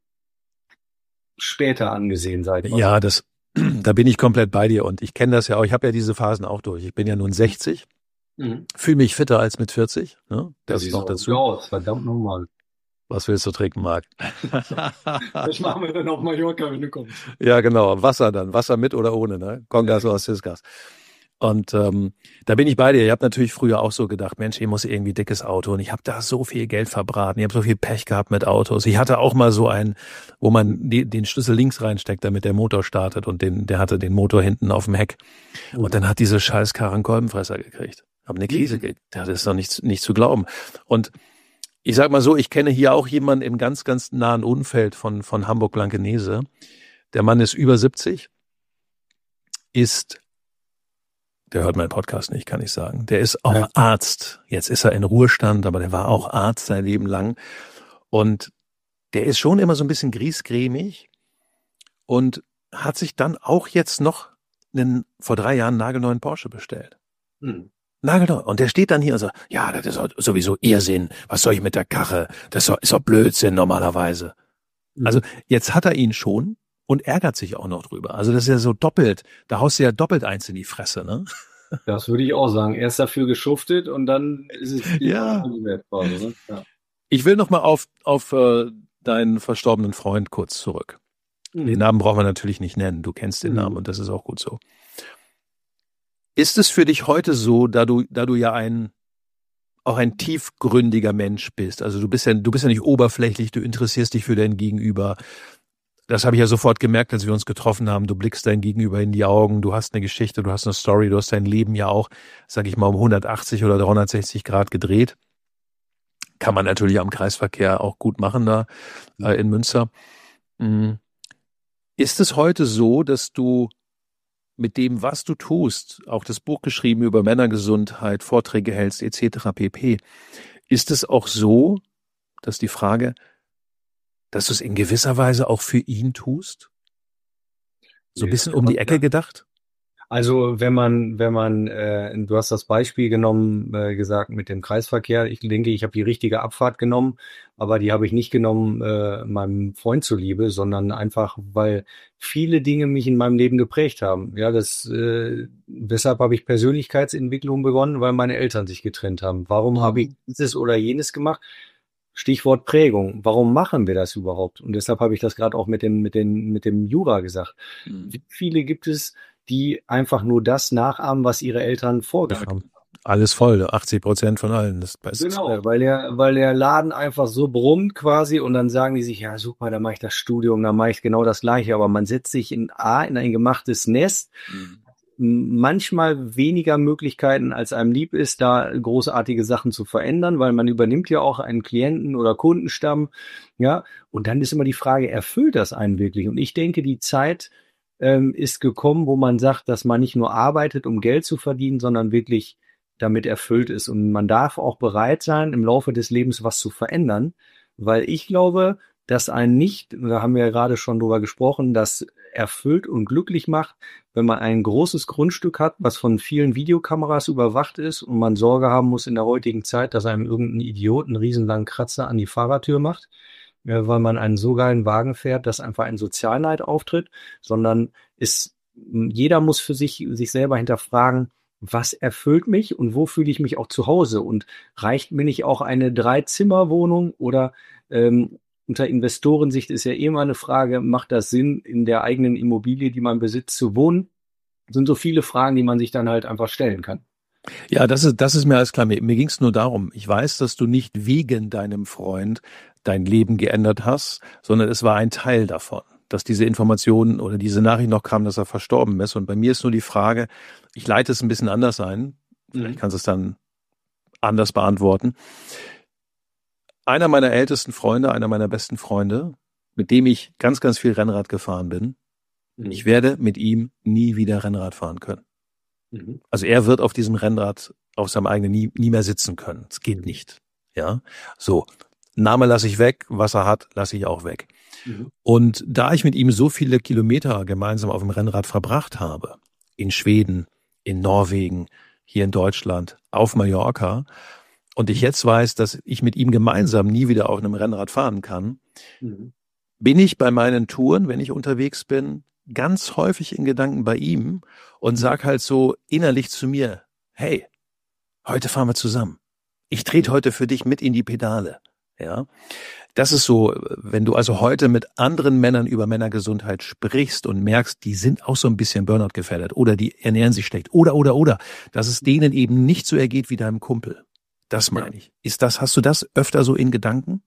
Speaker 2: später angesehen, seit was.
Speaker 1: Ja, das, da bin ich komplett bei dir und ich kenne das ja auch. Ich habe ja diese Phasen auch durch. Ich bin ja nun sechzig, mhm. fühle mich fitter als mit vierzig. Ne? Das, das ist noch dazu.
Speaker 2: Aus, verdammt nochmal.
Speaker 1: Was willst du trinken, Marc?
Speaker 2: Das machen wir dann auf Mallorca, wenn du kommst.
Speaker 1: Ja, genau. Wasser dann. Wasser mit oder ohne, ne? Kongas oder Cisgas. Und ähm, da bin ich bei dir. Ich habe natürlich früher auch so gedacht, Mensch, ich muss irgendwie dickes Auto. Und ich habe da so viel Geld verbraten. Ich habe so viel Pech gehabt mit Autos. Ich hatte auch mal so einen, wo man die, den Schlüssel links reinsteckt, damit der Motor startet. Und den, der hatte den Motor hinten auf dem Heck. Und dann hat diese scheiß Karre einen Kolbenfresser gekriegt. Hab eine Krise gekriegt. Das ist doch nicht, nicht zu glauben. Und ich sag mal so, ich kenne hier auch jemanden im ganz, ganz nahen Umfeld von, von Hamburg-Blankenese. Der Mann ist über siebzig, ist, der hört meinen Podcast nicht, kann ich sagen. Der ist auch ja. Arzt. Jetzt ist er in Ruhestand, aber der war auch Arzt sein Leben lang. Und der ist schon immer so ein bisschen griesgrämig und hat sich dann auch jetzt noch einen, vor drei Jahren, nagelneuen Porsche bestellt. Hm. Nagelneu. Und der steht dann hier und sagt, ja, das ist sowieso Irrsinn. Was soll ich mit der Karre? Das ist doch Blödsinn normalerweise. Mhm. Also jetzt hat er ihn schon und ärgert sich auch noch drüber. Also das ist ja so doppelt. Da haust du ja doppelt eins in die Fresse, ne?
Speaker 2: Das würde ich auch sagen. Erst dafür geschuftet und dann ist es die
Speaker 1: ja.
Speaker 2: Wertphase, ne? Ja.
Speaker 1: Ich will noch mal auf, auf äh, deinen verstorbenen Freund kurz zurück. Mhm. Den Namen brauchen wir natürlich nicht nennen. Du kennst den mhm. Namen und das ist auch gut so. Ist es für dich heute so, da du, da du ja ein, auch ein tiefgründiger Mensch bist, also du bist ja, du bist ja nicht oberflächlich, du interessierst dich für dein Gegenüber. Das habe ich ja sofort gemerkt, als wir uns getroffen haben. Du blickst dein Gegenüber in die Augen, du hast eine Geschichte, du hast eine Story, du hast dein Leben ja auch, sag ich mal, um hundertachtzig oder dreihundertsechzig Grad gedreht. Kann man natürlich am Kreisverkehr auch gut machen da äh, in Münster. Ist es heute so, dass du mit dem, was du tust, auch das Buch geschrieben über Männergesundheit, Vorträge hältst, et cetera pp. Ist es auch so, dass die Frage, dass du es in gewisser Weise auch für ihn tust? So ein bisschen um die Ecke gedacht?
Speaker 2: Also wenn man, wenn man, äh, du hast das Beispiel genommen, äh, gesagt mit dem Kreisverkehr. Ich denke, ich habe die richtige Abfahrt genommen, aber die habe ich nicht genommen äh, meinem Freund zuliebe, sondern einfach, weil viele Dinge mich in meinem Leben geprägt haben. Ja, das, äh, weshalb habe ich Persönlichkeitsentwicklung begonnen, weil meine Eltern sich getrennt haben. Warum habe ich dieses oder jenes gemacht? Stichwort Prägung. Warum machen wir das überhaupt? Und deshalb habe ich das gerade auch mit dem, mit dem, mit dem Jura gesagt. Mhm. Wie viele gibt es, die einfach nur das nachahmen, was ihre Eltern vorgemacht haben?
Speaker 1: Alles voll, achtzig Prozent von allen. Das
Speaker 2: genau, weil der, weil der Laden einfach so brummt quasi und dann sagen die sich, ja super, dann mache ich das Studium, dann mache ich genau das Gleiche. Aber man setzt sich in A, in ein gemachtes Nest, mhm. manchmal weniger Möglichkeiten, als einem lieb ist, da großartige Sachen zu verändern, weil man übernimmt ja auch einen Klienten- oder Kundenstamm, ja. Und dann ist immer die Frage, erfüllt das einen wirklich? Und ich denke, die Zeit ähm, ist gekommen, wo man sagt, dass man nicht nur arbeitet, um Geld zu verdienen, sondern wirklich damit erfüllt ist. Und man darf auch bereit sein, im Laufe des Lebens was zu verändern, weil ich glaube, dass einen nicht, da haben wir ja gerade schon drüber gesprochen, das erfüllt und glücklich macht, wenn man ein großes Grundstück hat, was von vielen Videokameras überwacht ist und man Sorge haben muss in der heutigen Zeit, dass einem irgendein Idiot einen riesenlangen Kratzer an die Fahrertür macht, äh, weil man einen so geilen Wagen fährt, dass einfach ein Sozialneid auftritt, sondern ist, jeder muss für sich, sich selber hinterfragen, was erfüllt mich und wo fühle ich mich auch zu Hause und reicht mir nicht auch eine Drei-Zimmer-Wohnung oder ähm, unter Investorensicht ist ja eh immer eine Frage, macht das Sinn, in der eigenen Immobilie, die man besitzt, zu wohnen? Das sind so viele Fragen, die man sich dann halt einfach stellen kann.
Speaker 1: Ja, das ist, das ist mir alles klar. Mir, mir ging es nur darum, ich weiß, dass du nicht wegen deinem Freund dein Leben geändert hast, sondern es war ein Teil davon, dass diese Informationen oder diese Nachricht noch kam, dass er verstorben ist. Und bei mir ist nur die Frage, ich leite es ein bisschen anders ein, vielleicht
Speaker 2: Mhm.
Speaker 1: kannst du es dann anders beantworten. Einer meiner ältesten Freunde, einer meiner besten Freunde, mit dem ich ganz, ganz viel Rennrad gefahren bin,
Speaker 2: Mhm.
Speaker 1: ich werde mit ihm nie wieder Rennrad fahren können.
Speaker 2: Mhm.
Speaker 1: Also er wird auf diesem Rennrad auf seinem eigenen nie, nie mehr sitzen können. Es geht nicht. Ja, so. Name lasse ich weg, was er hat, lasse ich auch weg.
Speaker 2: Mhm.
Speaker 1: Und da ich mit ihm so viele Kilometer gemeinsam auf dem Rennrad verbracht habe, in Schweden, in Norwegen, hier in Deutschland, auf Mallorca, und ich jetzt weiß, dass ich mit ihm gemeinsam nie wieder auf einem Rennrad fahren kann,
Speaker 2: Mhm.
Speaker 1: bin ich bei meinen Touren, wenn ich unterwegs bin, ganz häufig in Gedanken bei ihm und sag halt so innerlich zu mir, hey, heute fahren wir zusammen. Ich trete heute für dich mit in die Pedale. Ja, das ist so, wenn du also heute mit anderen Männern über Männergesundheit sprichst und merkst, die sind auch so ein bisschen Burnout gefährdet oder die ernähren sich schlecht oder, oder, oder, dass es denen eben nicht so ergeht wie deinem Kumpel. Das meine ich. Ist das, hast du das öfter so in Gedanken?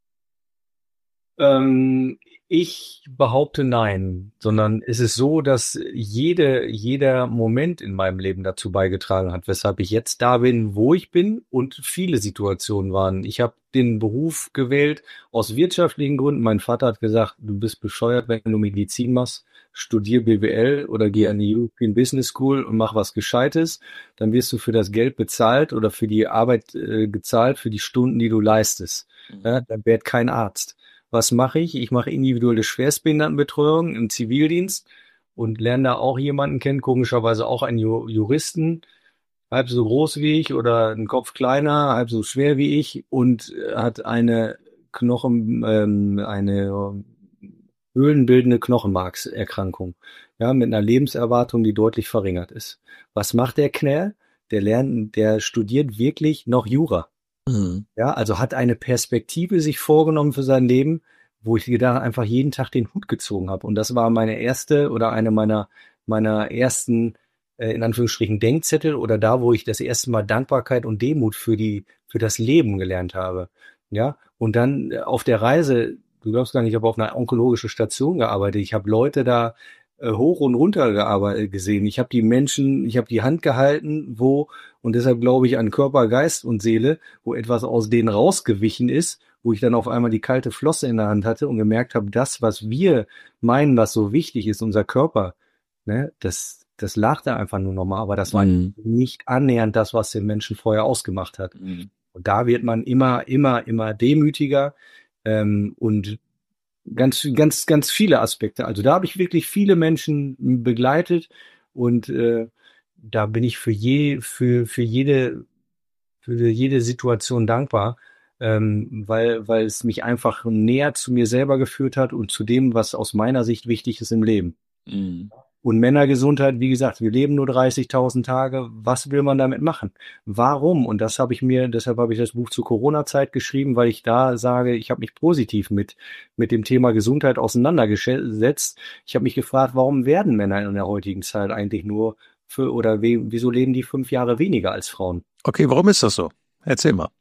Speaker 2: Ähm, ich behaupte nein, sondern es ist so, dass jede, jeder Moment in meinem Leben dazu beigetragen hat, weshalb ich jetzt da bin, wo ich bin und viele Situationen waren. Ich habe den Beruf gewählt aus wirtschaftlichen Gründen. Mein Vater hat gesagt, du bist bescheuert, wenn du Medizin machst, studier B W L oder geh an die European Business School und mach was Gescheites. Dann wirst du für das Geld bezahlt oder für die Arbeit äh, gezahlt, für die Stunden, die du leistest. Ja, dann werd kein Arzt. Was mache ich? Ich mache individuelle Schwerstbehindertenbetreuung im Zivildienst und lerne da auch jemanden kennen, komischerweise auch einen Ju- Juristen, halb so groß wie ich oder einen Kopf kleiner, halb so schwer wie ich und äh, hat eine Knochen, ähm, eine höhlenbildende Knochenmarkserkrankung, ja, mit einer Lebenserwartung, die deutlich verringert ist. Was macht der Knell? Der lernt, der studiert wirklich noch Jura.
Speaker 1: Mhm.
Speaker 2: Ja, also hat eine Perspektive sich vorgenommen für sein Leben, wo ich da einfach jeden Tag den Hut gezogen habe. Und das war meine erste oder eine meiner, meiner ersten, äh, in Anführungsstrichen, Denkzettel oder da, wo ich das erste Mal Dankbarkeit und Demut für die, für das Leben gelernt habe. Ja, und dann äh, auf der Reise, du glaubst gar nicht, ich habe auf einer onkologischen Station gearbeitet. Ich habe Leute da äh, hoch und runter gearbeitet gesehen. Ich habe die Menschen, ich habe die Hand gehalten, wo, und deshalb glaube ich an Körper, Geist und Seele, wo etwas aus denen rausgewichen ist, wo ich dann auf einmal die kalte Flosse in der Hand hatte und gemerkt habe, das, was wir meinen, was so wichtig ist, unser Körper, ne, das, das lag da einfach nur nochmal, aber das war
Speaker 1: Mhm.
Speaker 2: nicht annähernd das, was den Menschen vorher ausgemacht hat.
Speaker 1: Mhm.
Speaker 2: Und da wird man immer, immer, immer demütiger ähm, und ganz, ganz, ganz viele Aspekte. Also da habe ich wirklich viele Menschen begleitet und äh, da bin ich für je, für, für jede, für jede Situation dankbar, ähm, weil, weil es mich einfach näher zu mir selber geführt hat und zu dem, was aus meiner Sicht wichtig ist im Leben.
Speaker 1: Mhm.
Speaker 2: Und Männergesundheit, wie gesagt, wir leben nur dreißigtausend Tage. Was will man damit machen? Warum? Und das habe ich mir, deshalb habe ich das Buch zur Corona-Zeit geschrieben, weil ich da sage, ich habe mich positiv mit, mit dem Thema Gesundheit auseinandergesetzt. Ich habe mich gefragt, warum werden Männer in der heutigen Zeit eigentlich nur für, oder we, wieso leben die fünf Jahre weniger als Frauen?
Speaker 1: Okay, warum ist das so? Erzähl mal.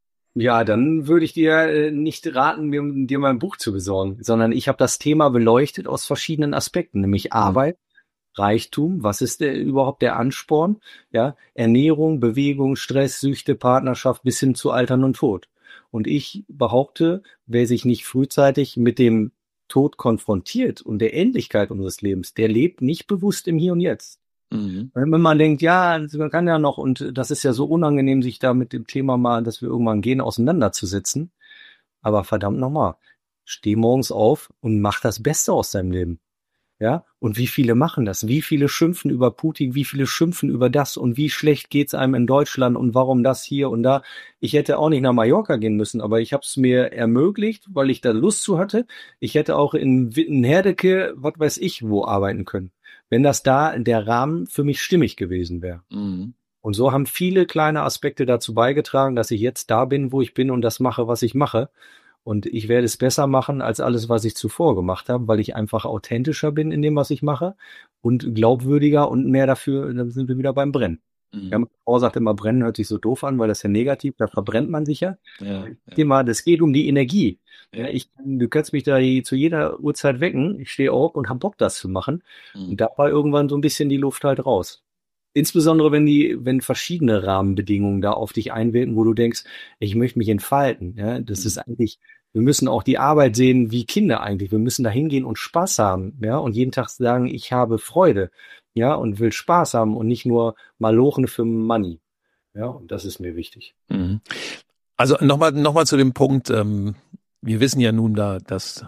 Speaker 2: Ja, dann würde ich dir äh, nicht raten, mir, dir mal ein Buch zu besorgen, sondern ich habe das Thema beleuchtet aus verschiedenen Aspekten, nämlich Arbeit, Reichtum, was ist der, überhaupt der Ansporn? Ja, Ernährung, Bewegung, Stress, Süchte, Partnerschaft bis hin zu Altern und Tod. Und ich behaupte, wer sich nicht frühzeitig mit dem Tod konfrontiert und der Endlichkeit unseres Lebens, der lebt nicht bewusst im Hier und Jetzt. Mhm. Wenn man denkt, ja, man kann ja noch, und das ist ja so unangenehm, sich da mit dem Thema mal, dass wir irgendwann gehen, auseinanderzusetzen. Aber verdammt nochmal, steh morgens auf und mach das Beste aus deinem Leben. Ja, und wie viele machen das? Wie viele schimpfen über Putin? Wie viele schimpfen über das? Und wie schlecht geht's einem in Deutschland? Und warum das hier und da? Ich hätte auch nicht nach Mallorca gehen müssen, aber ich habe es mir ermöglicht, weil ich da Lust zu hatte. Ich hätte auch in Wittenherdecke, was weiß ich, wo arbeiten können, wenn das da der Rahmen für mich stimmig gewesen wäre. Mhm. Und so haben viele kleine Aspekte dazu beigetragen, dass ich jetzt da bin, wo ich bin und das mache, was ich mache. Und ich werde es besser machen als alles, was ich zuvor gemacht habe, weil ich einfach authentischer bin in dem, was ich mache und glaubwürdiger und mehr dafür, dann sind wir wieder beim Brennen. Mhm. Ja, meine Frau sagt immer, Brennen hört sich so doof an, weil das ja negativ, da verbrennt man sich ja. Ja, ja. Thema, das geht um die Energie. Ja, ich, du kannst mich da zu jeder Uhrzeit wecken, ich stehe auf und hab Bock, das zu machen. Mhm. Und da war irgendwann so ein bisschen die Luft halt raus. Insbesondere wenn die, wenn verschiedene Rahmenbedingungen da auf dich einwirken, wo du denkst, ich möchte mich entfalten. Ja, das mhm. ist eigentlich, wir müssen auch die Arbeit sehen wie Kinder eigentlich. Wir müssen da hingehen und Spaß haben, ja, und jeden Tag sagen, ich habe Freude, ja, und will Spaß haben und nicht nur Malochen für Money. Ja, und das ist mir wichtig.
Speaker 1: Mhm. Also nochmal, nochmal zu dem Punkt, ähm, wir wissen ja nun da, dass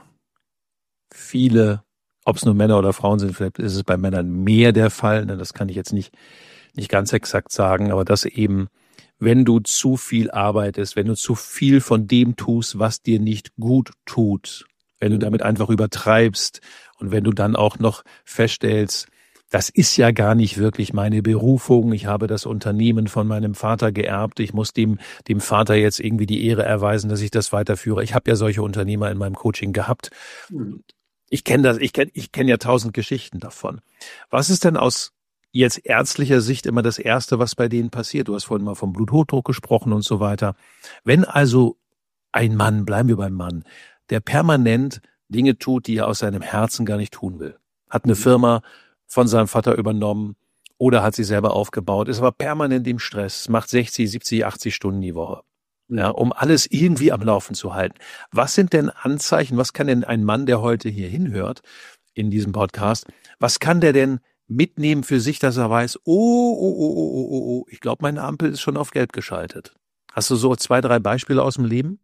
Speaker 1: viele, ob es nur Männer oder Frauen sind, vielleicht ist es bei Männern mehr der Fall, ne? Das kann ich jetzt nicht, nicht ganz exakt sagen, aber dass eben, wenn du zu viel arbeitest, wenn du zu viel von dem tust, was dir nicht gut tut, wenn du damit einfach übertreibst und wenn du dann auch noch feststellst, das ist ja gar nicht wirklich meine Berufung, ich habe das Unternehmen von meinem Vater geerbt, ich muss dem dem Vater jetzt irgendwie die Ehre erweisen, dass ich das weiterführe. Ich habe ja solche Unternehmer in meinem Coaching gehabt. Ich kenne das, ich kenne ich kenne ja tausend Geschichten davon. Was ist denn aus jetzt ärztlicher Sicht immer das Erste, was bei denen passiert? Du hast vorhin mal vom Bluthochdruck gesprochen und so weiter. Wenn also ein Mann, bleiben wir beim Mann, der permanent Dinge tut, die er aus seinem Herzen gar nicht tun will, hat eine Firma von seinem Vater übernommen oder hat sie selber aufgebaut, ist aber permanent im Stress, macht sechzig, siebzig, achtzig Stunden die Woche, ja, um alles irgendwie am Laufen zu halten. Was sind denn Anzeichen, was kann denn ein Mann, der heute hier hinhört in diesem Podcast, was kann der denn mitnehmen für sich, dass er weiß, oh, oh, oh, oh, oh, oh, oh, ich glaube, meine Ampel ist schon auf Gelb geschaltet. Hast du so zwei, drei Beispiele aus dem Leben?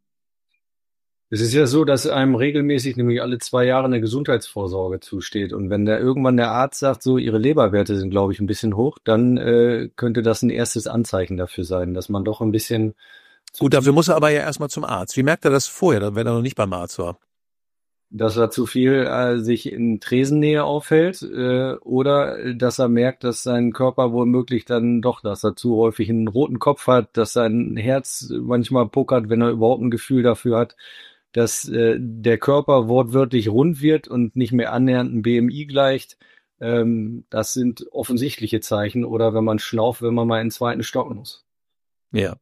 Speaker 2: Es ist ja so, dass einem regelmäßig, nämlich alle zwei Jahre, eine Gesundheitsvorsorge zusteht. Und wenn da irgendwann der Arzt sagt, so, ihre Leberwerte sind, glaube ich, ein bisschen hoch, dann äh, könnte das ein erstes Anzeichen dafür sein, dass man doch ein bisschen...
Speaker 1: Gut, dafür muss er aber ja erstmal zum Arzt. Wie merkt er das vorher, wenn er noch nicht beim Arzt war?
Speaker 2: Dass er zu viel äh, sich in Tresennähe aufhält äh, oder dass er merkt, dass sein Körper womöglich dann doch, dass er zu häufig einen roten Kopf hat, dass sein Herz manchmal puckert, wenn er überhaupt ein Gefühl dafür hat, dass äh, der Körper wortwörtlich rund wird und nicht mehr annähernd ein B M I gleicht. Ähm, das sind offensichtliche Zeichen. Oder wenn man schlauft, wenn man mal in den zweiten Stock muss.
Speaker 1: Ja.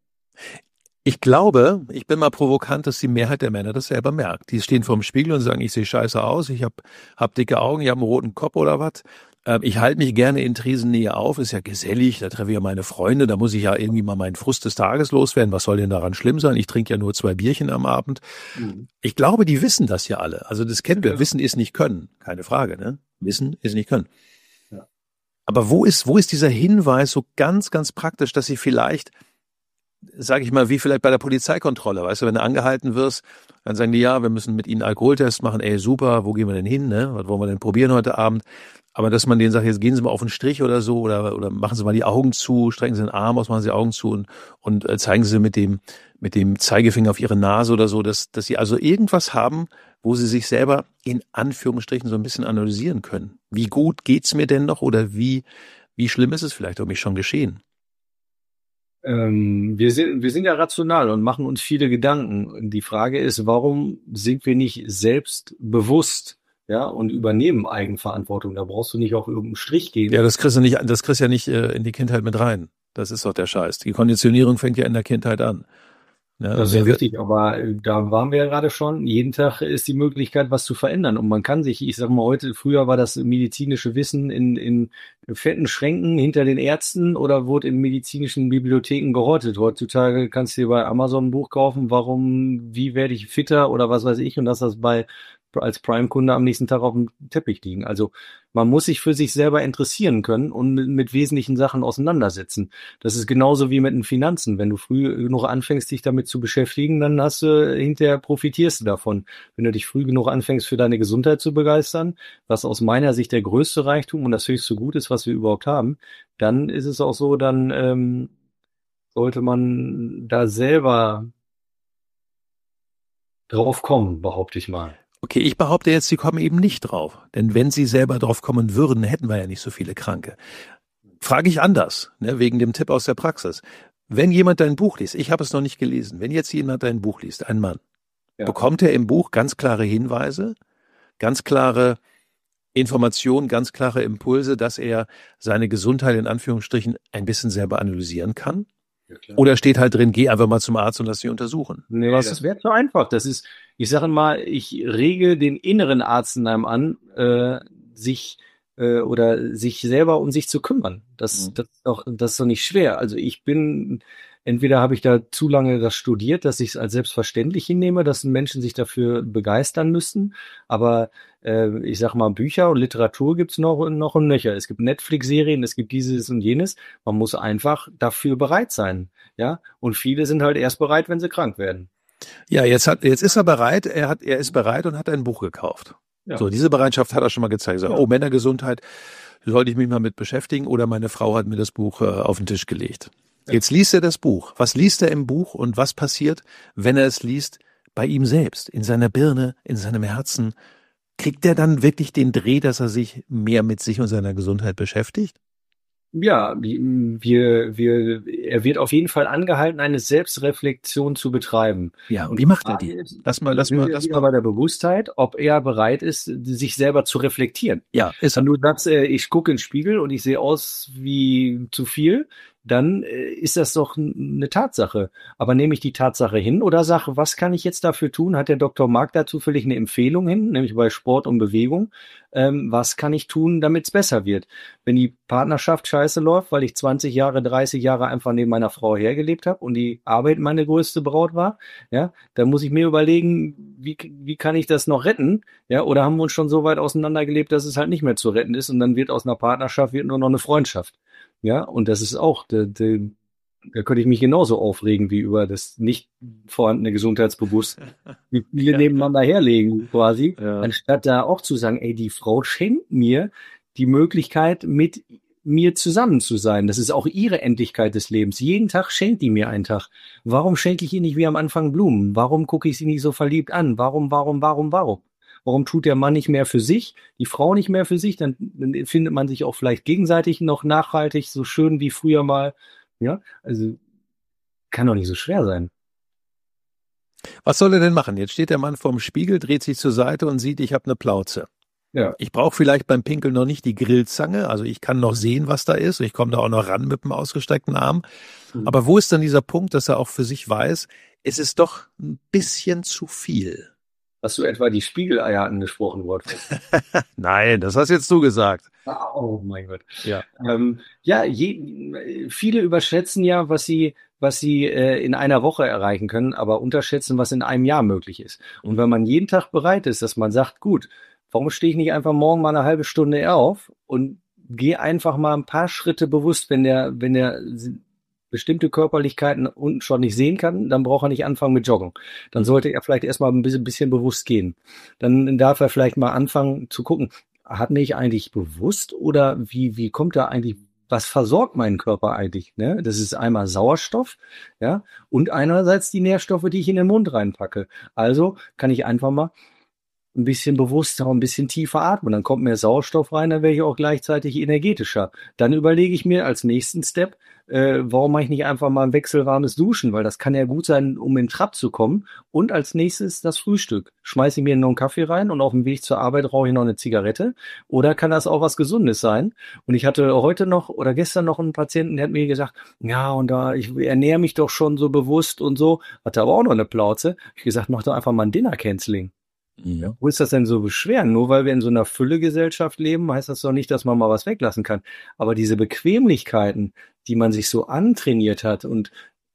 Speaker 1: Ich glaube, ich bin mal provokant, dass die Mehrheit der Männer das selber merkt. Die stehen vor dem Spiegel und sagen, ich sehe scheiße aus, ich hab, hab dicke Augen, ich habe einen roten Kopf oder was. Ähm, ich halte mich gerne in Tresennähe auf, ist ja gesellig, da treffe ich ja meine Freunde, da muss ich ja irgendwie mal meinen Frust des Tages loswerden. Was soll denn daran schlimm sein? Ich trinke ja nur zwei Bierchen am Abend. Mhm. Ich glaube, die wissen das ja alle. Also das kennen wir. Ja. Wissen ist nicht können. Keine Frage, ne? Wissen ist nicht können. Ja. Aber wo ist, wo ist dieser Hinweis so ganz, ganz praktisch, dass sie vielleicht, sage ich mal, wie vielleicht bei der Polizeikontrolle, weißt du, wenn du angehalten wirst, dann sagen die, ja, wir müssen mit ihnen Alkoholtest machen, ey, super, wo gehen wir denn hin, ne? Was wollen wir denn probieren heute Abend? Aber dass man denen sagt, jetzt gehen Sie mal auf den Strich oder so, oder, oder machen Sie mal die Augen zu, strecken Sie den Arm aus, machen Sie die Augen zu und, und äh, zeigen Sie mit dem, mit dem Zeigefinger auf Ihre Nase oder so, dass, dass Sie also irgendwas haben, wo Sie sich selber in Anführungsstrichen so ein bisschen analysieren können. Wie gut geht's mir denn noch oder wie, wie schlimm ist es vielleicht um mich schon geschehen?
Speaker 2: Ähm, wir sind, wir sind ja rational und machen uns viele Gedanken. Die Frage ist, warum sind wir nicht selbstbewusst, ja, und übernehmen Eigenverantwortung? Da brauchst du nicht auf irgendeinen Strich gehen.
Speaker 1: Ja, das kriegst du nicht, das kriegst du ja nicht äh, in die Kindheit mit rein. Das ist doch der Scheiß. Die Konditionierung fängt ja in der Kindheit an.
Speaker 2: Ja, das ist ja richtig, aber da waren wir ja gerade schon. Jeden Tag ist die Möglichkeit, was zu verändern. Und man kann sich, ich sag mal heute, früher war das medizinische Wissen in, in fetten Schränken hinter den Ärzten oder wurde in medizinischen Bibliotheken gehortet. Heutzutage kannst du dir bei Amazon ein Buch kaufen, warum, wie werde ich fitter oder was weiß ich, und dass das bei als Prime-Kunde am nächsten Tag auf dem Teppich liegen. Also man muss sich für sich selber interessieren können und mit, mit wesentlichen Sachen auseinandersetzen. Das ist genauso wie mit den Finanzen. Wenn du früh genug anfängst, dich damit zu beschäftigen, dann hast du hinterher profitierst du davon. Wenn du dich früh genug anfängst, für deine Gesundheit zu begeistern, was aus meiner Sicht der größte Reichtum und das höchste Gut ist, was wir überhaupt haben, dann ist es auch so, dann ähm, sollte man da selber drauf kommen, behaupte ich mal.
Speaker 1: Okay, ich behaupte jetzt, Sie kommen eben nicht drauf. Denn wenn Sie selber drauf kommen würden, hätten wir ja nicht so viele Kranke. Frage ich anders, ne, wegen dem Tipp aus der Praxis. Wenn jemand dein Buch liest, ich habe es noch nicht gelesen, wenn jetzt jemand dein Buch liest, ein Mann, ja, bekommt er im Buch ganz klare Hinweise, ganz klare Informationen, ganz klare Impulse, dass er seine Gesundheit in Anführungsstrichen ein bisschen selber analysieren kann? Ja, oder steht halt drin, geh einfach mal zum Arzt und lass dich untersuchen?
Speaker 2: Nee, was das wäre zu einfach. Das ist, ich sage mal, ich rege den inneren Arzt in einem an, äh, sich äh, oder sich selber um sich zu kümmern. Das, mhm. das, ist doch, das ist doch nicht schwer. Also ich bin, entweder habe ich da zu lange das studiert, dass ich es als selbstverständlich hinnehme, dass Menschen sich dafür begeistern müssen. Aber äh, ich sag mal, Bücher und Literatur gibt's noch noch und nöcher. Es gibt Netflix-Serien, es gibt dieses und jenes. Man muss einfach dafür bereit sein, ja. Und viele sind halt erst bereit, wenn sie krank werden.
Speaker 1: Ja, jetzt hat jetzt ist er bereit. Er hat er ist bereit und hat ein Buch gekauft. Ja. So, diese Bereitschaft hat er schon mal gezeigt. So, ja. Oh, Männergesundheit, sollte ich mich mal mit beschäftigen. Oder meine Frau hat mir das Buch äh, auf den Tisch gelegt. Jetzt liest er das Buch. Was liest er im Buch und was passiert, wenn er es liest, bei ihm selbst, in seiner Birne, in seinem Herzen? Kriegt er dann wirklich den Dreh, dass er sich mehr mit sich und seiner Gesundheit beschäftigt?
Speaker 2: Ja, wir, wir, er wird auf jeden Fall angehalten, eine Selbstreflexion zu betreiben.
Speaker 1: Ja, und wie macht er die?
Speaker 2: Lass mal, lass mal, lass mal bei der Bewusstheit, ob er bereit ist, sich selber zu reflektieren.
Speaker 1: Ja, ist er.
Speaker 2: Wenn du sagst, ich gucke in den Spiegel und ich sehe aus wie zu viel, dann ist das doch eine Tatsache. Aber nehme ich die Tatsache hin oder sage, was kann ich jetzt dafür tun? Hat der Doktor Mark da zufällig eine Empfehlung hin, nämlich bei Sport und Bewegung? Ähm, was kann ich tun, damit es besser wird? Wenn die Partnerschaft scheiße läuft, weil ich zwanzig Jahre, dreißig Jahre einfach neben meiner Frau hergelebt habe und die Arbeit meine größte Braut war, ja, dann muss ich mir überlegen, wie, wie kann ich das noch retten? Ja, oder haben wir uns schon so weit auseinandergelebt, dass es halt nicht mehr zu retten ist und dann wird aus einer Partnerschaft wird nur noch eine Freundschaft. Ja, und das ist auch, da, da, da könnte ich mich genauso aufregen wie über das nicht vorhandene Gesundheitsbewusstsein, wie viele ja. nebeneinander herlegen quasi, ja. anstatt da auch zu sagen, ey, die Frau schenkt mir die Möglichkeit, mit mir zusammen zu sein. Das ist auch ihre Endlichkeit des Lebens. Jeden Tag schenkt die mir einen Tag. Warum schenke ich ihr nicht wie am Anfang Blumen? Warum gucke ich sie nicht so verliebt an? Warum, warum, warum, warum? Warum tut der Mann nicht mehr für sich, die Frau nicht mehr für sich? Dann, dann findet man sich auch vielleicht gegenseitig noch nachhaltig, so schön wie früher mal. Ja, also kann doch nicht so schwer sein.
Speaker 1: Was soll er denn machen? Jetzt steht der Mann vorm Spiegel, dreht sich zur Seite und sieht, ich habe eine Plauze. Ja. Ich brauche vielleicht beim Pinkeln noch nicht die Grillzange, also ich kann noch sehen, was da ist. Ich komme da auch noch ran mit dem ausgestreckten Arm. Mhm. Aber wo ist dann dieser Punkt, dass er auch für sich weiß, es ist doch ein bisschen zu viel?
Speaker 2: Hast du etwa die Spiegeleier angesprochen, Wort?
Speaker 1: Nein, das hast jetzt du gesagt.
Speaker 2: Oh mein Gott. Ja, ähm, ja je, viele überschätzen ja, was sie, was sie äh, in einer Woche erreichen können, aber unterschätzen, was in einem Jahr möglich ist. Und wenn man jeden Tag bereit ist, dass man sagt, gut, warum stehe ich nicht einfach morgen mal eine halbe Stunde auf und gehe einfach mal ein paar Schritte bewusst, wenn der, wenn der bestimmte Körperlichkeiten unten schon nicht sehen kann, dann braucht er nicht anfangen mit Joggen. Dann sollte er vielleicht erstmal ein bisschen, bisschen bewusst gehen. Dann darf er vielleicht mal anfangen zu gucken, atme ich eigentlich bewusst oder wie, wie kommt da eigentlich, was versorgt meinen Körper eigentlich? Ne? Das ist einmal Sauerstoff, ja, und einerseits die Nährstoffe, die ich in den Mund reinpacke. Also kann ich einfach mal ein bisschen bewusster, ein bisschen tiefer atmen. Dann kommt mehr Sauerstoff rein, dann wäre ich auch gleichzeitig energetischer. Dann überlege ich mir als nächsten Step, äh, warum mache ich nicht einfach mal ein wechselwarmes Duschen, weil das kann ja gut sein, um in Trab zu kommen. Und als nächstes das Frühstück. Schmeiße ich mir noch einen Kaffee rein und auf dem Weg zur Arbeit rauche ich noch eine Zigarette. Oder kann das auch was Gesundes sein? Und ich hatte heute noch oder gestern noch einen Patienten, der hat mir gesagt, ja, und da, ich ernähre mich doch schon so bewusst und so. Hatte aber auch noch eine Plauze. Ich gesagt, mach doch einfach mal ein Dinner-Canceling. Ja. Wo ist das denn so beschweren? Nur weil wir in so einer Füllegesellschaft leben, heißt das doch nicht, dass man mal was weglassen kann. Aber diese Bequemlichkeiten, die man sich so antrainiert hat und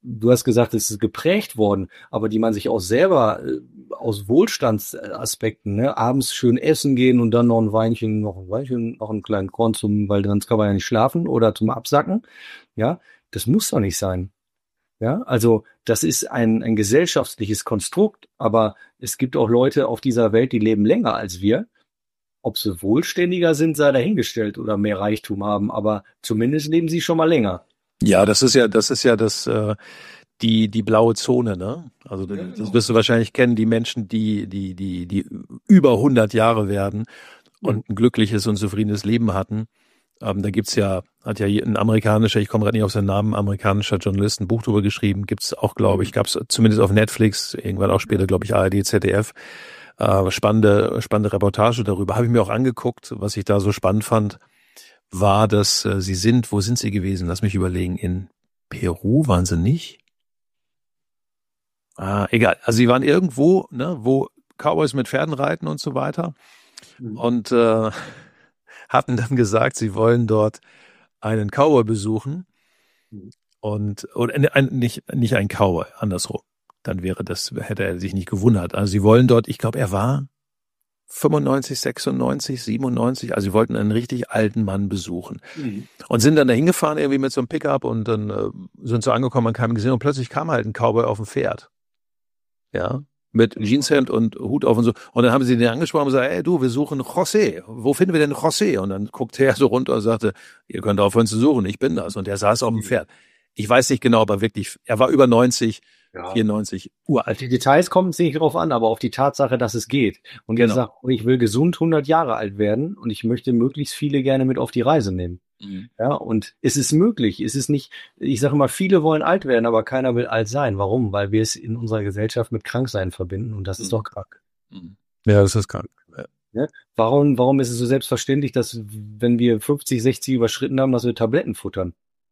Speaker 2: du hast gesagt, es ist geprägt worden, aber die man sich auch selber äh, aus Wohlstandsaspekten, ne, abends schön essen gehen und dann noch ein Weinchen, noch ein Weinchen, noch einen kleinen Korn zum, weil sonst kann man ja nicht schlafen oder zum Absacken. Ja, das muss doch nicht sein. Ja, also das ist ein, ein gesellschaftliches Konstrukt, aber es gibt auch Leute auf dieser Welt, die leben länger als wir. Ob sie wohlständiger sind, sei dahingestellt oder mehr Reichtum haben, aber zumindest leben sie schon mal länger.
Speaker 1: Ja, das ist ja, das ist ja das, äh, die, die blaue Zone, ne? Also,
Speaker 2: Ja,
Speaker 1: das
Speaker 2: genau.
Speaker 1: wirst du wahrscheinlich kennen, die Menschen, die, die, die, die über hundert Jahre werden und ein glückliches und zufriedenes Leben hatten. Ähm, da gibt's ja, hat ja ein amerikanischer, ich komme gerade nicht auf seinen Namen, amerikanischer Journalist ein Buch drüber geschrieben, gibt's auch, glaube ich, gab's zumindest auf Netflix, irgendwann auch später, glaube ich, A R D, Z D F. Äh, spannende, spannende Reportage darüber. Habe ich mir auch angeguckt. Was ich da so spannend fand, war, dass äh, sie sind, wo sind sie gewesen? Lass mich überlegen, in Peru waren sie nicht? Ah, egal. Also sie waren irgendwo, ne, wo Cowboys mit Pferden reiten und so weiter.
Speaker 2: Mhm.
Speaker 1: Und äh, hatten dann gesagt, sie wollen dort einen Cowboy besuchen.
Speaker 2: Mhm.
Speaker 1: Und, oder äh, ein, nicht, nicht ein Cowboy, andersrum. Dann wäre das, hätte er sich nicht gewundert. Also sie wollen dort, ich glaube, er war fünfundneunzig, sechsundneunzig, siebenundneunzig, also sie wollten einen richtig alten Mann besuchen.
Speaker 2: Mhm.
Speaker 1: Und sind dann da hingefahren irgendwie mit so einem Pickup und dann äh, sind so angekommen, man kam gesehen und plötzlich kam halt ein Cowboy auf dem Pferd. Ja, mit Jeanshemd und Hut auf und so. Und dann haben sie den angesprochen und gesagt, ey du, wir suchen José. Wo finden wir denn José? Und dann guckte er so runter und sagte, ihr könnt aufhören zu suchen, ich bin das. Und er saß auf dem Pferd. Ich weiß nicht genau, aber wirklich, er war über neunzig,
Speaker 2: Ja.
Speaker 1: vierundneunzig, uralt.
Speaker 2: Die Details kommen es nicht drauf an, aber auf die Tatsache, dass es geht. Und
Speaker 1: Genau.
Speaker 2: ich sage, ich will gesund hundert Jahre alt werden und ich möchte möglichst viele gerne mit auf die Reise nehmen.
Speaker 1: Mhm.
Speaker 2: Ja, und es ist möglich. Es ist nicht, ich sage immer, viele wollen alt werden, aber keiner will alt sein. Warum? Weil wir es in unserer Gesellschaft mit Kranksein verbinden und das ist
Speaker 1: Mhm.
Speaker 2: doch krank.
Speaker 1: Ja, das ist krank. Ja.
Speaker 2: Ja? Warum, warum ist es so selbstverständlich, dass wenn wir fünfzig, sechzig überschritten haben, dass wir Tabletten futtern?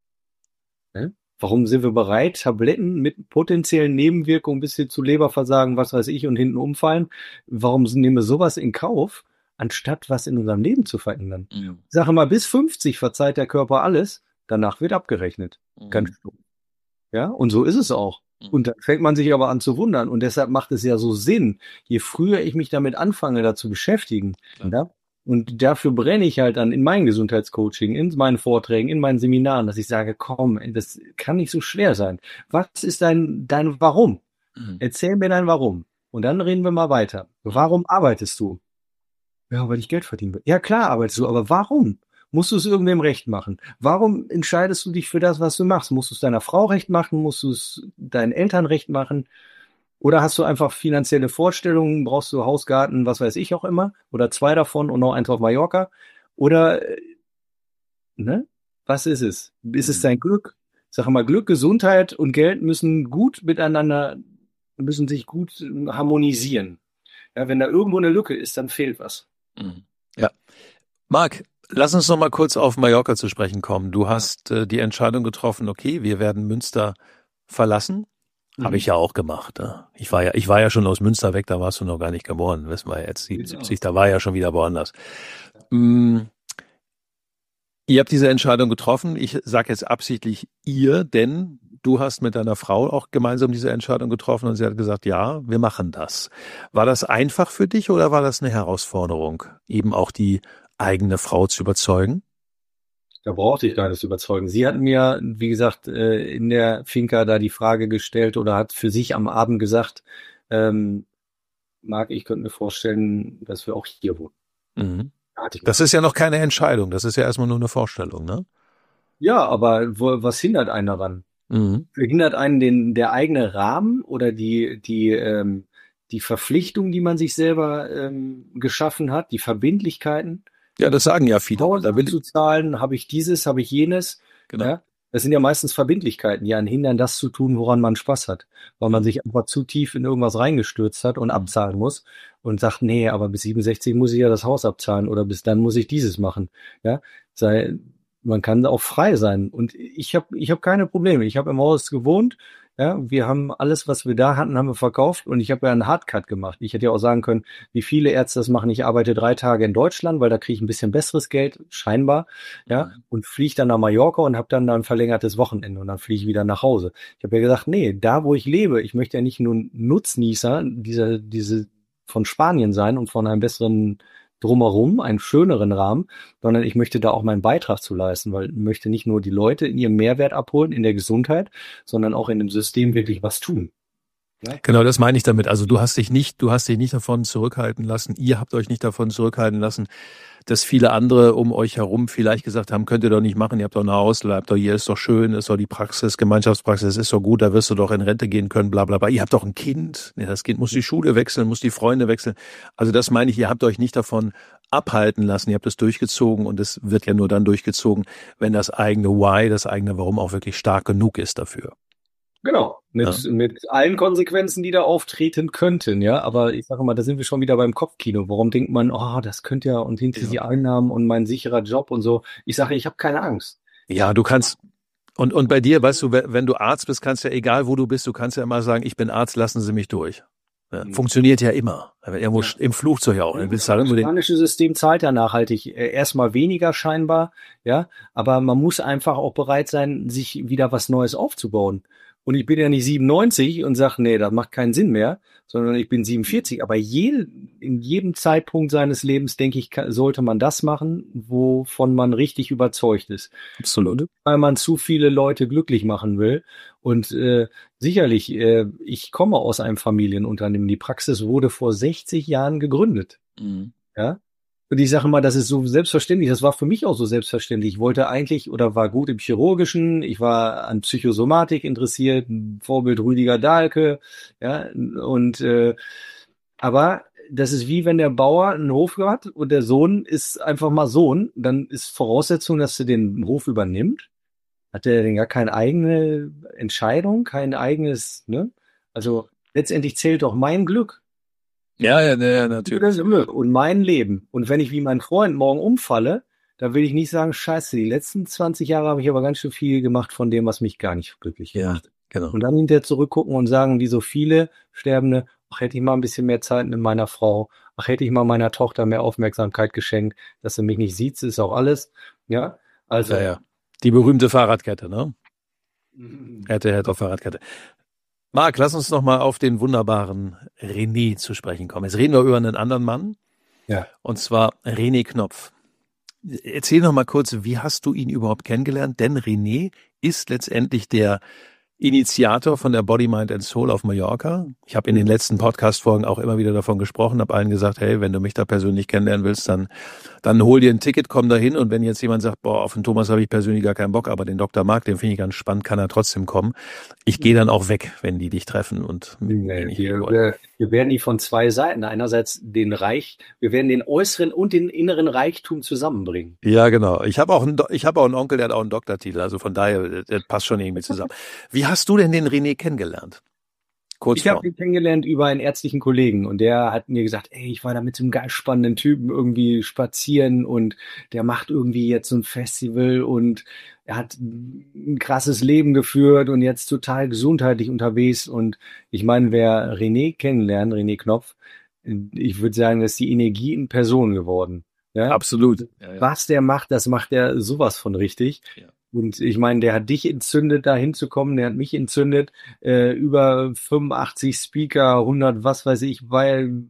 Speaker 2: Ja? Warum sind wir bereit, Tabletten mit potenziellen Nebenwirkungen bis hin zu Leberversagen, was weiß ich, und hinten umfallen? Warum nehmen wir sowas in Kauf, anstatt was in unserem Leben zu verändern?
Speaker 1: Mhm.
Speaker 2: Ich sage mal, bis fünfzig verzeiht der Körper alles, danach wird abgerechnet.
Speaker 1: Mhm.
Speaker 2: Ganz stumpf. Ja, und so ist es auch.
Speaker 1: Mhm.
Speaker 2: Und dann fängt man sich aber an zu wundern. Und deshalb macht es ja so Sinn, je früher ich mich damit anfange, da zu beschäftigen,
Speaker 1: Klar.
Speaker 2: ja, und dafür brenne ich halt dann in meinem Gesundheitscoaching, in meinen Vorträgen, in meinen Seminaren, dass ich sage, komm, das kann nicht so schwer sein. Was ist dein, dein Warum?
Speaker 1: Mhm.
Speaker 2: Erzähl mir dein Warum. Und dann reden wir mal weiter. Warum arbeitest du? Ja, weil ich Geld verdienen will. Ja, klar arbeitest du, aber warum? Musst du es irgendwem recht machen? Warum entscheidest du dich für das, was du machst? Musst du es deiner Frau recht machen? Musst du es deinen Eltern recht machen? Oder hast du einfach finanzielle Vorstellungen? Brauchst du Hausgarten, was weiß ich auch immer? Oder zwei davon und noch eins auf Mallorca? Oder, äh, ne? Was ist es? Ist es dein Glück? Sag mal, Glück, Gesundheit und Geld müssen gut miteinander, müssen sich gut äh, harmonisieren. Ja, wenn da irgendwo eine Lücke ist, dann fehlt was.
Speaker 1: Mhm. Ja. Marc, lass uns noch mal kurz auf Mallorca zu sprechen kommen. Du hast äh, die Entscheidung getroffen, okay, wir werden Münster verlassen.
Speaker 2: Mhm.
Speaker 1: Habe ich ja auch gemacht. Ne? Ich war ja, ich war ja schon aus Münster weg, da warst du noch gar nicht geboren. Wissen wir jetzt, siebenundsiebzig, da war ja schon wieder woanders. Mm, ihr habt diese Entscheidung getroffen. Ich sage jetzt absichtlich ihr, denn du hast mit deiner Frau auch gemeinsam diese Entscheidung getroffen und sie hat gesagt, ja, wir machen das. War das einfach für dich oder war das eine Herausforderung, eben auch die eigene Frau zu überzeugen?
Speaker 2: Da brauchte ich gar nicht überzeugen. Sie hat mir, wie gesagt, äh, in der Finca da die Frage gestellt oder hat für sich am Abend gesagt, ähm, Marc, ich könnte mir vorstellen, dass wir auch hier wohnen.
Speaker 1: Mhm.
Speaker 2: Da hatte ich
Speaker 1: Das ist ja noch keine Entscheidung, das ist ja erstmal nur eine Vorstellung, ne?
Speaker 2: Ja, aber wo, was hindert einen daran?
Speaker 1: Mhm.
Speaker 2: Hindert einen den, der eigene Rahmen oder die, die, ähm, die Verpflichtung, die man sich selber ähm, geschaffen hat, die Verbindlichkeiten?
Speaker 1: Ja, das sagen ja viele.
Speaker 2: Haus
Speaker 1: Da will ich,
Speaker 2: zu zahlen, habe ich dieses, habe ich jenes.
Speaker 1: genau.
Speaker 2: Ja? Das sind ja meistens Verbindlichkeiten, die einen hindern, das zu tun, woran man Spaß hat. Weil man sich einfach zu tief in irgendwas reingestürzt hat und abzahlen muss und sagt, nee, aber bis siebenundsechzig muss ich ja das Haus abzahlen oder bis dann muss ich dieses machen. Ja, sei, man kann auch frei sein. Und ich habe ich hab keine Probleme. Ich habe im Haus gewohnt. Ja, wir haben alles, was wir da hatten, haben wir verkauft und ich habe ja einen Hardcut gemacht. Ich hätte ja auch sagen können, wie viele Ärzte das machen. Ich arbeite drei Tage in Deutschland, weil da kriege ich ein bisschen besseres Geld, scheinbar, ja, und fliege dann nach Mallorca und habe dann da ein verlängertes Wochenende und dann fliege ich wieder nach Hause. Ich habe ja gesagt, nee, da wo ich lebe, ich möchte ja nicht nur ein Nutznießer dieser, diese von Spanien sein und von einem besseren drumherum, einen schöneren Rahmen, sondern ich möchte da auch meinen Beitrag zu leisten, weil ich möchte nicht nur die Leute in ihrem Mehrwert abholen, in der Gesundheit, sondern auch in dem System wirklich was tun. Ja?
Speaker 1: Genau, das meine ich damit. Also du hast dich nicht, du hast dich nicht davon zurückhalten lassen, ihr habt euch nicht davon zurückhalten lassen, dass viele andere um euch herum vielleicht gesagt haben, könnt ihr doch nicht machen, ihr habt doch ein Haus, bleibt doch hier, ist doch schön, ist doch die Praxis, Gemeinschaftspraxis, ist doch gut, da wirst du doch in Rente gehen können, bla bla bla. Ihr habt doch ein Kind, das Kind muss die Schule wechseln, muss die Freunde wechseln. Also das meine ich, ihr habt euch nicht davon abhalten lassen, ihr habt es durchgezogen und es wird ja nur dann durchgezogen, wenn das eigene Why, das eigene Warum auch wirklich stark genug ist dafür.
Speaker 2: Genau, mit,
Speaker 1: Ja.
Speaker 2: mit allen Konsequenzen, die da auftreten könnten, ja. Aber ich sage mal, da sind wir schon wieder beim Kopfkino. Warum denkt man, oh, das könnte ja und hinter
Speaker 1: Ja.
Speaker 2: die Einnahmen und mein sicherer Job und so. Ich sage, ich habe keine Angst.
Speaker 1: Ja, du kannst, und, und bei dir, weißt du, wenn du Arzt bist, kannst du ja, egal wo du bist, du kannst ja immer sagen, ich bin Arzt, lassen Sie mich durch. Ja,
Speaker 2: Mhm.
Speaker 1: funktioniert ja immer. Irgendwo
Speaker 2: Ja.
Speaker 1: im Flugzeug auch. Dann willst du halt
Speaker 2: Das
Speaker 1: irgendwo den,
Speaker 2: spanische System zahlt ja nachhaltig. Äh, Erstmal weniger scheinbar, ja. Aber man muss einfach auch bereit sein, sich wieder was Neues aufzubauen. Und ich bin ja nicht siebenundneunzig und sage, nee, das macht keinen Sinn mehr, sondern ich bin siebenundvierzig. Aber je, in jedem Zeitpunkt seines Lebens, denke ich, kann, sollte man das machen, wovon man richtig überzeugt ist.
Speaker 1: absolut.
Speaker 2: Weil man zu viele Leute glücklich machen will. Und äh, sicherlich, äh, ich komme aus einem Familienunternehmen. Die Praxis wurde vor sechzig Jahren gegründet.
Speaker 1: Mhm.
Speaker 2: Ja. Und ich sage mal, das ist so selbstverständlich. Das war für mich auch so selbstverständlich. Ich wollte eigentlich oder war gut im Chirurgischen. Ich war an Psychosomatik interessiert. Ein Vorbild Rüdiger Dahlke. Ja. Und äh, aber das ist wie wenn der Bauer einen Hof hat und der Sohn ist einfach mal Sohn. Dann ist Voraussetzung, dass er den Hof übernimmt. Hat er denn gar keine eigene Entscheidung, kein eigenes, ne? Also letztendlich zählt doch mein Glück.
Speaker 1: Ja, ja, ja, natürlich.
Speaker 2: Und mein Leben. Und wenn ich wie mein Freund morgen umfalle, dann will ich nicht sagen, scheiße, die letzten zwanzig Jahre habe ich aber ganz schön viel gemacht von dem, was mich gar nicht glücklich
Speaker 1: Ja,
Speaker 2: macht.
Speaker 1: genau.
Speaker 2: Und dann hinterher zurückgucken und sagen, wie so viele Sterbende, ach, hätte ich mal ein bisschen mehr Zeit mit meiner Frau, ach, hätte ich mal meiner Tochter mehr Aufmerksamkeit geschenkt, dass sie mich nicht sieht, ist auch alles. Ja, also.
Speaker 1: Ja, ja. Die berühmte Fahrradkette, ne? Hätte, hätte, Fahrradkette. Marc, lass uns noch mal auf den wunderbaren René zu sprechen kommen. Jetzt reden wir über einen anderen Mann.
Speaker 2: Ja.
Speaker 1: Und zwar René Knopf. Erzähl noch mal kurz, wie hast du ihn überhaupt kennengelernt? Denn René ist letztendlich der Initiator von der Body, Mind and Soul auf Mallorca. Ich habe in den letzten Podcast-Folgen auch immer wieder davon gesprochen, habe allen gesagt, hey, wenn du mich da persönlich kennenlernen willst, dann dann hol dir ein Ticket, komm da hin. Und wenn jetzt jemand sagt, boah, auf den Thomas habe ich persönlich gar keinen Bock, aber den Doktor Marc, den finde ich ganz spannend, kann er trotzdem kommen. Ich gehe dann auch weg, wenn die dich treffen. Und
Speaker 2: Nee, wir, wir, wir werden die von zwei Seiten. Einerseits den Reich, wir werden den äußeren und den inneren Reichtum zusammenbringen.
Speaker 1: Ja, genau. Ich habe auch einen, ich habe auch einen Onkel, der hat auch einen Doktortitel. Also von daher, das passt schon irgendwie zusammen. Wie hast du denn den René kennengelernt? Kurz
Speaker 2: ich habe ihn kennengelernt über einen ärztlichen Kollegen und der hat mir gesagt, ey, ich war da mit so einem geil spannenden Typen irgendwie spazieren und der macht irgendwie jetzt so ein Festival und er hat ein krasses Leben geführt und jetzt total gesundheitlich unterwegs. Und ich meine, wer René kennenlernt, René Knopf, ich würde sagen, das ist die Energie in Person geworden. Ja?
Speaker 1: Absolut. Ja, ja.
Speaker 2: Was der macht, das macht er sowas von richtig. Ja. Und ich meine, der hat dich entzündet, da hinzukommen, der hat mich entzündet, äh, über fünfundachtzig Speaker, hundert, was weiß ich, weil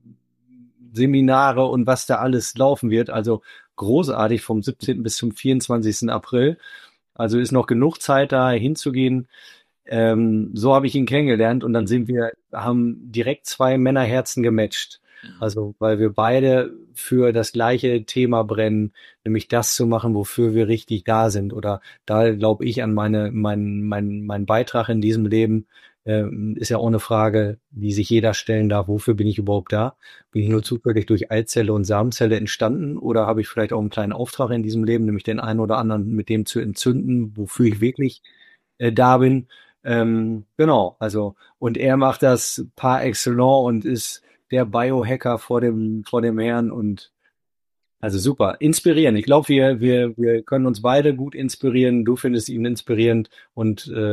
Speaker 2: Seminare und was da alles laufen wird. Also großartig vom siebzehnten bis zum vierundzwanzigsten April. Also ist noch genug Zeit, da hinzugehen. Ähm, so habe ich ihn kennengelernt und dann sind wir, haben direkt zwei Männerherzen gematcht. Also, weil wir beide für das gleiche Thema brennen, nämlich das zu machen, wofür wir richtig da sind. Oder da glaube ich an meine, mein, mein, mein Beitrag in diesem Leben, äh, ist ja auch eine Frage, die sich jeder stellen darf. Wofür bin ich überhaupt da? Bin ich nur zufällig durch Eizelle und Samenzelle entstanden? Oder habe ich vielleicht auch einen kleinen Auftrag in diesem Leben, nämlich den einen oder anderen mit dem zu entzünden, wofür ich wirklich äh, da bin? Ähm, genau. Also, und er macht das par excellence und ist der Biohacker vor dem, vor dem Herrn und also super, inspirierend. Ich glaube, wir, wir, wir können uns beide gut inspirieren. Du findest ihn inspirierend und äh,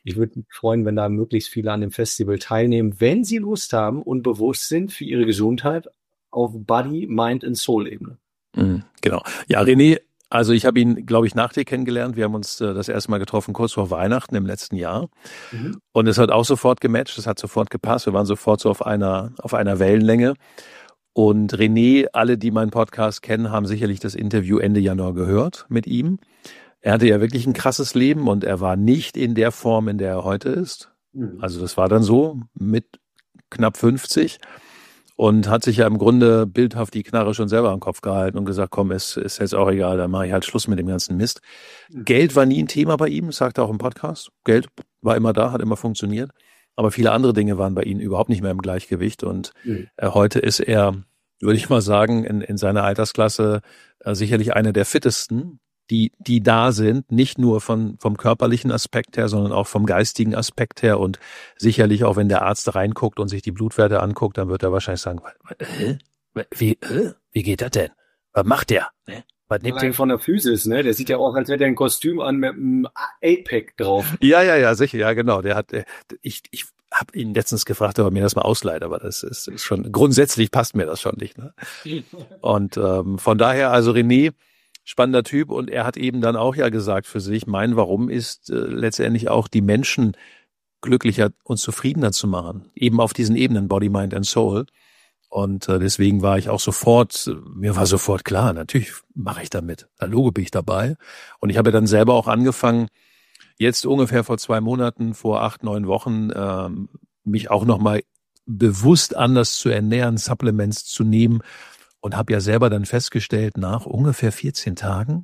Speaker 2: ich würde mich freuen, wenn da möglichst viele an dem Festival teilnehmen, wenn sie Lust haben und bewusst sind für ihre Gesundheit auf Body, Mind and Soul-Ebene.
Speaker 1: Mhm, genau. Ja, René, also ich habe ihn, glaube ich, nach dir kennengelernt. Wir haben uns äh, das erste Mal getroffen, kurz vor Weihnachten im letzten Jahr. Mhm. Und es hat auch sofort gematcht, es hat sofort gepasst. Wir waren sofort so auf einer, auf einer Wellenlänge. Und René, alle, die meinen Podcast kennen, haben sicherlich das Interview Ende Januar gehört mit ihm. Er hatte ja wirklich ein krasses Leben und er war nicht in der Form, in der er heute ist. Mhm. Also das war dann so mit knapp fünfzig. Und hat sich ja im Grunde bildhaft die Knarre schon selber am Kopf gehalten und gesagt, komm, es ist jetzt auch egal, dann mache ich halt Schluss mit dem ganzen Mist. Geld war nie ein Thema bei ihm, sagt er auch im Podcast. Geld war immer da, hat immer funktioniert. Aber viele andere Dinge waren bei ihm überhaupt nicht mehr im Gleichgewicht. Und mhm. äh, heute ist er, würde ich mal sagen, in, in seiner Altersklasse äh, sicherlich einer der fittesten, die die da sind, nicht nur von vom körperlichen Aspekt her, sondern auch vom geistigen Aspekt her. Und sicherlich auch, wenn der Arzt da reinguckt und sich die Blutwerte anguckt, dann wird er wahrscheinlich sagen, äh, wie, äh, wie geht das denn? Was macht der? Ne?
Speaker 2: Was nimmt der von der Physis, ne? Der sieht ja auch, als hätte er ein Kostüm an mit einem A-Pack drauf.
Speaker 1: Ja, ja, ja, sicher, ja, genau. Der hat, ich, ich habe ihn letztens gefragt, ob er mir das mal ausleiht, aber das ist, ist schon, grundsätzlich passt mir das schon nicht, ne? Und ähm, von daher, also René, spannender Typ, und er hat eben dann auch ja gesagt für sich, mein Warum ist äh, letztendlich auch die Menschen glücklicher und zufriedener zu machen, eben auf diesen Ebenen Body, Mind and Soul. Und äh, deswegen war ich auch sofort, mir war sofort klar, natürlich mache ich damit, da Logo bin ich dabei. Und ich habe dann selber auch angefangen, jetzt ungefähr vor zwei Monaten, vor acht, neun Wochen, ähm, mich auch nochmal bewusst anders zu ernähren, Supplements zu nehmen. Und habe ja selber dann festgestellt, nach ungefähr vierzehn Tagen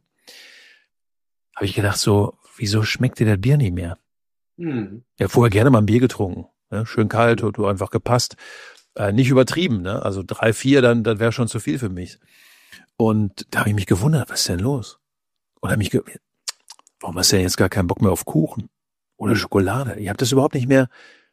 Speaker 1: habe ich gedacht so, wieso schmeckt dir das Bier nicht mehr? Mhm. Ja, vorher gerne mal ein Bier getrunken, ne? Schön kalt, und einfach gepasst. Äh, nicht übertrieben, ne? Also drei, vier, dann, dann wäre schon zu viel für mich. Und da habe ich mich gewundert, was ist denn los? Und habe mich ge- warum hast du denn jetzt gar keinen Bock mehr auf Kuchen oder Schokolade? Ich habe das überhaupt nicht mehr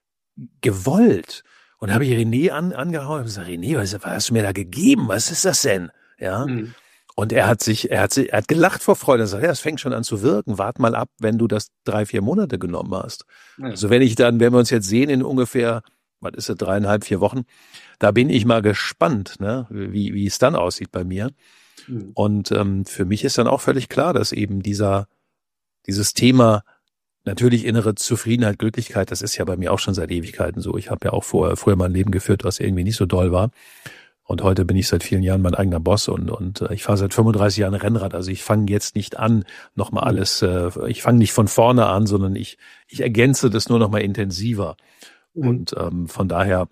Speaker 1: gewollt. Und da habe ich René an, angehauen und gesagt, René, was, was hast du mir da gegeben? Was ist das denn? Ja. Mhm. Und er hat sich, er hat sich, er hat gelacht vor Freude und sagt, ja, es fängt schon an zu wirken. Wart mal ab, wenn du das drei, vier Monate genommen hast. Mhm. Also wenn ich dann, wenn wir uns jetzt sehen in ungefähr, was ist das, dreieinhalb, vier Wochen, da bin ich mal gespannt, ne, wie, wie es dann aussieht bei mir. Mhm. Und ähm, für mich ist dann auch völlig klar, dass eben dieser, dieses Thema natürlich innere Zufriedenheit, Glücklichkeit, das ist ja bei mir auch schon seit Ewigkeiten so. Ich habe ja auch vorher, früher mal ein Leben geführt, was irgendwie nicht so doll war. Und heute bin ich seit vielen Jahren mein eigener Boss und und ich fahre seit fünfunddreißig Jahren Rennrad. Also ich fange jetzt nicht an, nochmal alles, äh, ich fange nicht von vorne an, sondern ich ich ergänze das nur nochmal intensiver. Mhm. Und ähm, von daher,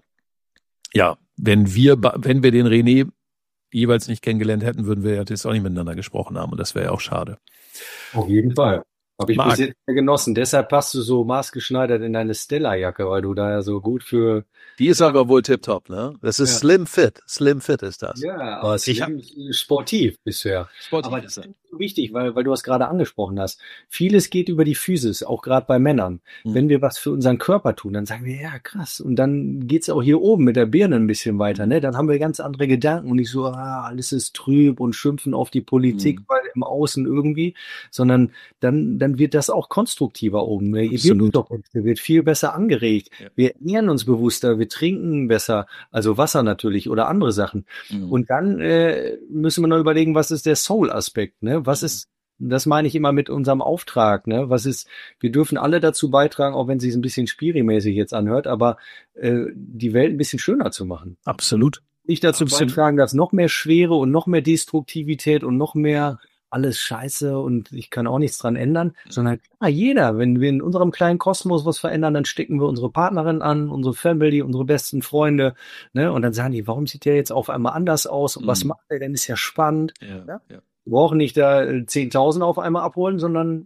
Speaker 1: ja, wenn wir wenn wir den René jeweils nicht kennengelernt hätten, würden wir ja jetzt auch nicht miteinander gesprochen haben und das wäre ja auch schade.
Speaker 2: Auf jeden Fall. Habe ich bis jetzt genossen. Deshalb passt du so maßgeschneidert in deine Stella-Jacke, weil du da ja so gut für...
Speaker 1: Die ist aber wohl tipptopp, ne? Das ist ja. Slim Fit. Slim Fit ist das.
Speaker 2: Ja, aber ich hab... sportiv bisher. Sportiv aber ist das ist wichtig, weil, weil du das gerade angesprochen hast. Vieles geht über die Physis, auch gerade bei Männern. Hm. Wenn wir was für unseren Körper tun, dann sagen wir, ja krass. Und dann geht's auch hier oben mit der Birne ein bisschen weiter, ne? Dann haben wir ganz andere Gedanken und nicht so, ah, alles ist trüb und schimpfen auf die Politik, hm. weil im Außen irgendwie, sondern dann, dann wird das auch konstruktiver oben. Der wird viel besser angeregt. Ja. Wir ernähren uns bewusster, wir trinken besser, also Wasser natürlich oder andere Sachen. Mhm. Und dann äh, müssen wir noch überlegen, was ist der Soul-Aspekt, ne? Was mhm. ist, das meine ich immer mit unserem Auftrag, ne? Was ist, wir dürfen alle dazu beitragen, auch wenn es sich ein bisschen spirimäßig jetzt anhört, aber äh, die Welt ein bisschen schöner zu machen.
Speaker 1: Absolut.
Speaker 2: Nicht dazu Absolut. beitragen, dass noch mehr Schwere und noch mehr Destruktivität und noch mehr alles scheiße und ich kann auch nichts dran ändern, sondern klar, jeder, wenn wir in unserem kleinen Kosmos was verändern, dann stecken wir unsere Partnerin an, unsere Family, unsere besten Freunde, ne, und dann sagen die, warum sieht der jetzt auf einmal anders aus und mhm. was macht der denn, ist ja spannend. Ja, ja? Ja. Wir brauchen nicht da zehntausend auf einmal abholen, sondern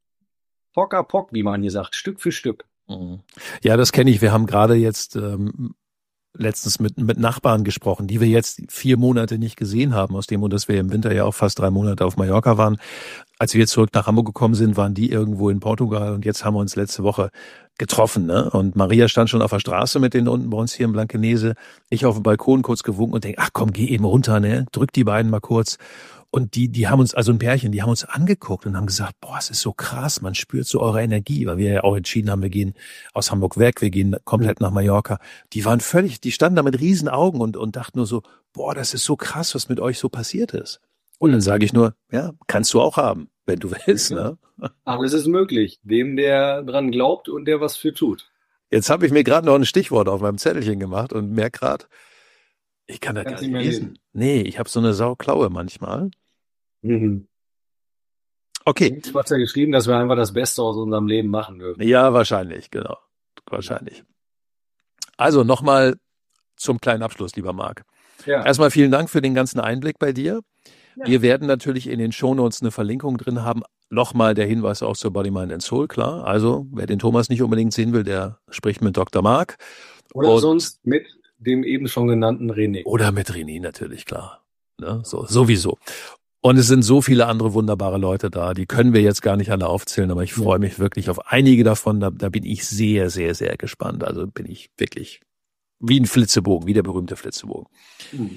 Speaker 2: Pock a Pock, wie man hier sagt, Stück für Stück.
Speaker 1: Mhm. Ja, das kenne ich. Wir haben gerade jetzt ähm, letztens mit mit Nachbarn gesprochen, die wir jetzt vier Monate nicht gesehen haben, aus dem Grund, dass wir im Winter ja auch fast drei Monate auf Mallorca waren. Als wir zurück nach Hamburg gekommen sind, waren die irgendwo in Portugal und jetzt haben wir uns letzte Woche getroffen, ne? Und Maria stand schon auf der Straße mit denen unten bei uns hier im Blankenese. Ich auf dem Balkon kurz gewunken und denke, ach komm, geh eben runter, ne? Drück die beiden mal kurz. Und die, die haben uns, also ein Pärchen, die haben uns angeguckt und haben gesagt, boah, es ist so krass, man spürt so eure Energie, weil wir ja auch entschieden haben, wir gehen aus Hamburg weg, wir gehen komplett nach Mallorca. Die waren völlig, die standen da mit riesen Augen und, und dachten nur so, boah, das ist so krass, was mit euch so passiert ist. Und dann sage ich nur, ja, kannst du auch haben, wenn du willst, ne?
Speaker 2: Aber es ist möglich, dem, der dran glaubt und der was für tut.
Speaker 1: Jetzt habe ich mir gerade noch ein Stichwort auf meinem Zettelchen gemacht und merke gerade, ich kann das
Speaker 2: Kannst
Speaker 1: gar nicht
Speaker 2: nicht mehr
Speaker 1: lesen. Nee, ich habe so eine Sauklaue manchmal.
Speaker 2: Mhm.
Speaker 1: Okay.
Speaker 2: Du hast ja geschrieben, dass wir einfach das Beste aus unserem Leben machen dürfen.
Speaker 1: Ja, wahrscheinlich, genau. Wahrscheinlich. Also nochmal zum kleinen Abschluss, lieber Marc.
Speaker 2: Ja.
Speaker 1: Erstmal vielen Dank für den ganzen Einblick bei dir.
Speaker 2: Ja.
Speaker 1: Wir werden natürlich in den Shownotes eine Verlinkung drin haben. Nochmal der Hinweis auch zur Body, Mind and Soul, klar. Also, wer den Thomas nicht unbedingt sehen will, der spricht mit Doktor Marc.
Speaker 2: Oder
Speaker 1: Und
Speaker 2: sonst mit dem eben schon genannten René.
Speaker 1: Oder mit René natürlich, klar. Ne? So, sowieso. Und es sind so viele andere wunderbare Leute da, die können wir jetzt gar nicht alle aufzählen, aber ich freue mich wirklich auf einige davon. Da, da bin ich sehr, sehr, sehr gespannt. Also bin ich wirklich wie ein Flitzebogen, wie der berühmte Flitzebogen.
Speaker 2: Mhm.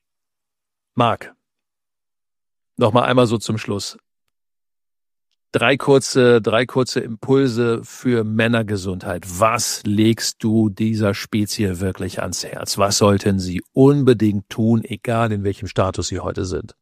Speaker 1: Marc, noch mal einmal so zum Schluss. Drei kurze, drei kurze Impulse für Männergesundheit. Was legst du dieser Spezie wirklich ans Herz? Was sollten sie unbedingt tun, egal in welchem Status sie heute sind?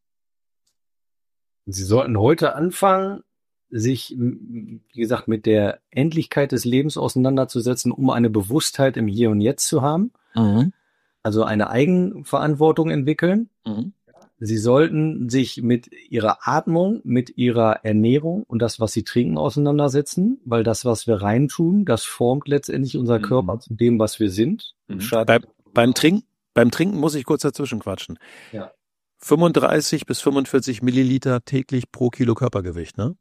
Speaker 2: Sie sollten heute anfangen, sich, wie gesagt, mit der Endlichkeit des Lebens auseinanderzusetzen, um eine Bewusstheit im Hier und Jetzt zu haben.
Speaker 1: Mhm.
Speaker 2: Also eine Eigenverantwortung entwickeln.
Speaker 1: Mhm.
Speaker 2: Sie sollten sich mit ihrer Atmung, mit ihrer Ernährung und das, was sie trinken, auseinandersetzen, weil das, was wir reintun, das formt letztendlich unser
Speaker 1: Mhm.
Speaker 2: Körper zu dem, was wir sind.
Speaker 1: Mhm. Beim, beim, Trinken, beim Trinken muss ich kurz dazwischen quatschen.
Speaker 2: Ja.
Speaker 1: fünfunddreißig bis fünfundvierzig Milliliter täglich pro Kilo Körpergewicht, ne?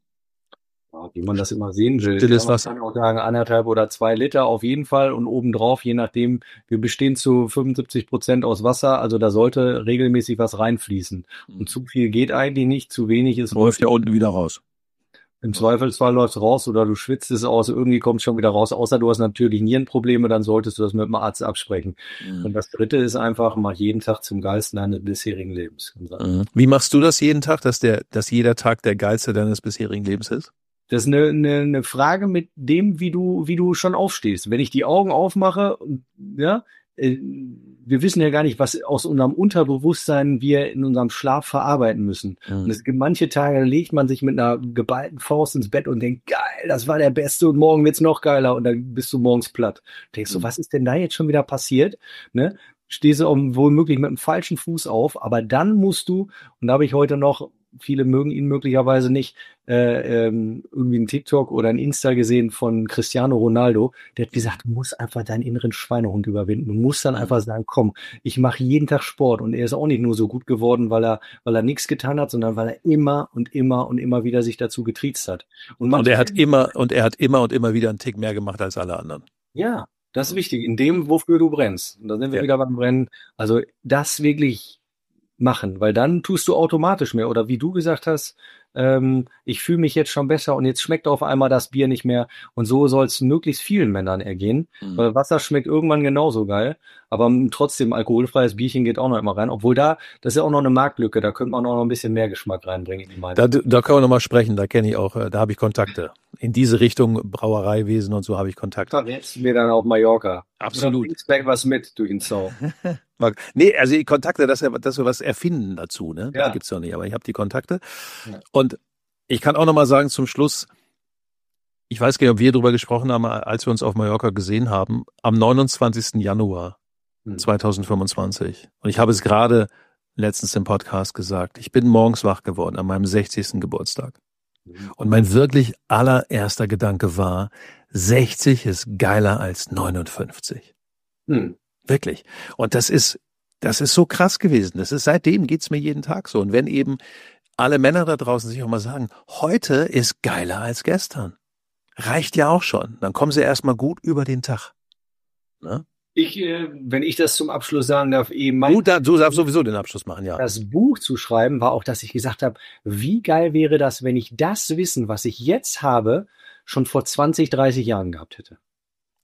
Speaker 2: Ja, wie man das immer sehen will.
Speaker 1: Stilles
Speaker 2: Ja, man
Speaker 1: Wasser.
Speaker 2: kann auch sagen, anderthalb oder zwei Liter auf jeden Fall und obendrauf, je nachdem, wir bestehen zu fünfundsiebzig Prozent aus Wasser, also da sollte regelmäßig was reinfließen. Und zu viel geht eigentlich nicht, zu wenig ist.
Speaker 1: Läuft ja unten wieder raus.
Speaker 2: Im Zweifelsfall läuft es raus oder du schwitzt es aus, irgendwie kommt es schon wieder raus. Außer du hast natürlich Nierenprobleme, dann solltest du das mit dem Arzt absprechen.
Speaker 1: Mhm.
Speaker 2: Und das Dritte ist einfach, mach jeden Tag zum Geilsten deines bisherigen Lebens.
Speaker 1: Mhm. Wie machst du das jeden Tag, dass der, dass jeder Tag der geilste deines bisherigen Lebens ist?
Speaker 2: Das ist eine, eine, eine Frage mit dem, wie du, wie du schon aufstehst. Wenn ich die Augen aufmache, ja, äh, wir wissen ja gar nicht, was aus unserem Unterbewusstsein wir in unserem Schlaf verarbeiten müssen.
Speaker 1: Mhm.
Speaker 2: Und es gibt manche Tage, da legt man sich mit einer geballten Faust ins Bett und denkt, geil, das war der Beste und morgen wird's noch geiler und dann bist du morgens platt. Denkst du,
Speaker 1: Mhm.
Speaker 2: was ist denn da jetzt schon wieder passiert? Ne? Stehst du womöglich mit dem falschen Fuß auf, aber dann musst du, und da habe ich heute noch, viele mögen ihn möglicherweise nicht, äh, ähm, irgendwie einen TikTok oder ein Insta gesehen von Cristiano Ronaldo, der hat gesagt, du musst einfach deinen inneren Schweinehund überwinden. Du musst dann einfach sagen, komm, ich mache jeden Tag Sport. Und er ist auch nicht nur so gut geworden, weil er, weil er nichts getan hat, sondern weil er immer und immer und immer wieder sich dazu getriezt hat. Und, man
Speaker 1: Und er hat immer, und er hat immer und immer wieder einen Tick mehr gemacht als alle anderen.
Speaker 2: Ja, das ist wichtig. In dem, wofür du brennst. Und da sind wir
Speaker 1: Ja.
Speaker 2: wieder beim Brennen. Also das wirklich machen, weil dann tust du automatisch mehr. Oder wie du gesagt hast, ähm, ich fühle mich jetzt schon besser und jetzt schmeckt auf einmal das Bier nicht mehr. Und so soll es möglichst vielen Männern ergehen,
Speaker 1: Mhm.
Speaker 2: weil Wasser schmeckt irgendwann genauso geil. Aber trotzdem, alkoholfreies Bierchen geht auch noch immer rein. Obwohl da, das ist ja auch noch eine Marktlücke, da könnte man auch noch ein bisschen mehr Geschmack reinbringen in die Meinung.
Speaker 1: Da, da können wir nochmal sprechen, da kenne ich auch, äh, da habe ich Kontakte. In diese Richtung Brauereiwesen und so habe ich Kontakte.
Speaker 2: Verrätst mir dann auf Mallorca.
Speaker 1: Absolut.
Speaker 2: Oder bringst back was mit, du Insau.
Speaker 1: Nee, also die Kontakte, dass wir, dass wir was erfinden dazu, ne?
Speaker 2: Ja.
Speaker 1: Das gibt's doch nicht, aber ich habe die Kontakte.
Speaker 2: Ja.
Speaker 1: Und ich kann auch nochmal sagen zum Schluss, ich weiß gar nicht, ob wir darüber gesprochen haben, als wir uns auf Mallorca gesehen haben, am neunundzwanzigsten Januar
Speaker 2: Hm.
Speaker 1: zweitausendfünfundzwanzig. Und ich habe es gerade letztens im Podcast gesagt, ich bin morgens wach geworden an meinem sechzigsten Geburtstag. Und mein wirklich allererster Gedanke war, sechzig ist geiler als neunundfünfzig.
Speaker 2: Hm.
Speaker 1: Wirklich. Und das ist, das ist so krass gewesen. Das ist, seitdem geht's mir jeden Tag so. Und wenn eben alle Männer da draußen sich auch mal sagen, heute ist geiler als gestern. Reicht ja auch schon. Dann kommen sie erstmal gut über den Tag. Ne?
Speaker 2: Ich, äh, wenn ich das zum Abschluss sagen darf, eben mein
Speaker 1: Du, da, du darfst sowieso den Abschluss machen, ja.
Speaker 2: das Buch zu schreiben, war auch, dass ich gesagt habe, wie geil wäre das, wenn ich das Wissen, was ich jetzt habe, schon vor zwanzig, dreißig Jahren gehabt hätte.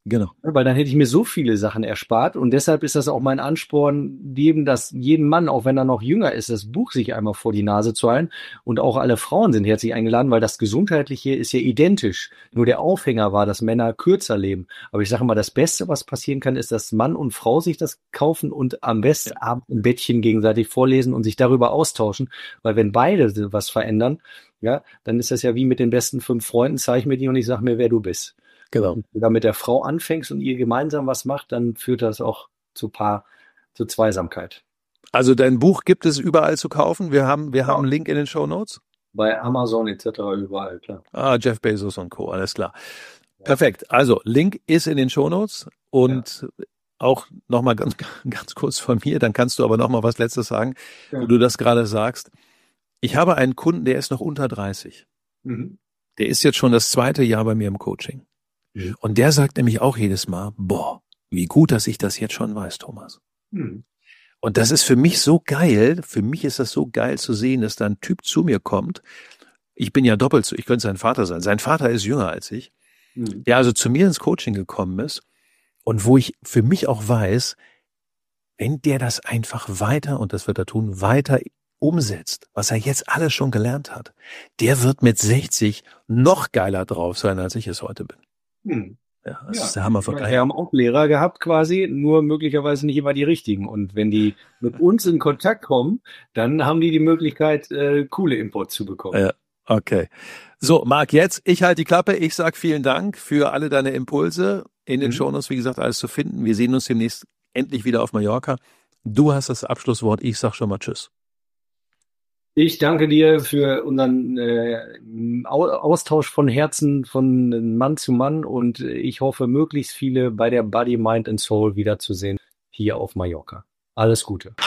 Speaker 1: Genau.
Speaker 2: Weil dann hätte ich mir so viele Sachen erspart und deshalb ist das auch mein Ansporn, jedem das, jedem Mann, auch wenn er noch jünger ist, das Buch sich einmal vor die Nase zu halten und auch alle Frauen sind herzlich eingeladen, weil das Gesundheitliche ist ja identisch. Nur der Aufhänger war, dass Männer kürzer leben. Aber ich sage mal, das Beste, was passieren kann, ist, dass Mann und Frau sich das kaufen und am besten
Speaker 1: Ja.
Speaker 2: abends im Bettchen gegenseitig vorlesen und sich darüber austauschen, weil wenn beide was verändern, ja, dann ist das ja wie mit den besten fünf Freunden, zeig mir die und ich sag mir, wer du bist.
Speaker 1: Genau.
Speaker 2: Und wenn du da mit der Frau anfängst und ihr gemeinsam was macht, dann führt das auch zu Paar, zu Zweisamkeit.
Speaker 1: Also dein Buch gibt es überall zu kaufen. Wir haben, wir haben einen Link in den Shownotes.
Speaker 2: Bei Amazon et cetera überall, klar.
Speaker 1: Ah, Jeff Bezos und Co., alles klar. Perfekt. Also Link ist in den Shownotes und ja. Auch nochmal ganz, ganz kurz von mir, dann kannst du aber nochmal was Letztes sagen, ja. Wo du das gerade sagst. Ich habe einen Kunden, der ist noch unter dreißig. Mhm. Der ist jetzt schon das zweite Jahr bei mir im Coaching. Mhm. Und der sagt nämlich auch jedes Mal, boah, wie gut, dass ich das jetzt schon weiß, Thomas. Mhm. Und das ist für mich so geil, für mich ist das so geil zu sehen, dass da ein Typ zu mir kommt. Ich bin ja doppelt so, ich könnte sein Vater sein. Sein Vater ist jünger als ich. Mhm. Der also zu mir ins Coaching gekommen ist und wo ich für mich auch weiß, wenn der das einfach weiter, und das wird er tun, weiter umsetzt, was er jetzt alles schon gelernt hat, der wird mit sechzig noch geiler drauf sein, als ich es heute bin. Hm. Ja, das ja. ist der Hammer von
Speaker 2: Wir haben auch Lehrer gehabt quasi, nur möglicherweise nicht immer die richtigen. Und wenn die mit uns in Kontakt kommen, dann haben die die Möglichkeit, äh, coole Inputs zu bekommen.
Speaker 1: Ja, okay. So, Marc, jetzt, ich halte die Klappe. Ich sag vielen Dank für alle deine Impulse. In den mhm. Shownotes, wie gesagt, alles zu finden. Wir sehen uns demnächst endlich wieder auf Mallorca. Du hast das Abschlusswort. Ich sag schon mal Tschüss.
Speaker 2: Ich danke dir für unseren äh, Austausch von Herzen von Mann zu Mann und ich hoffe, möglichst viele bei der Body, Mind and Soul wiederzusehen hier auf Mallorca. Alles Gute.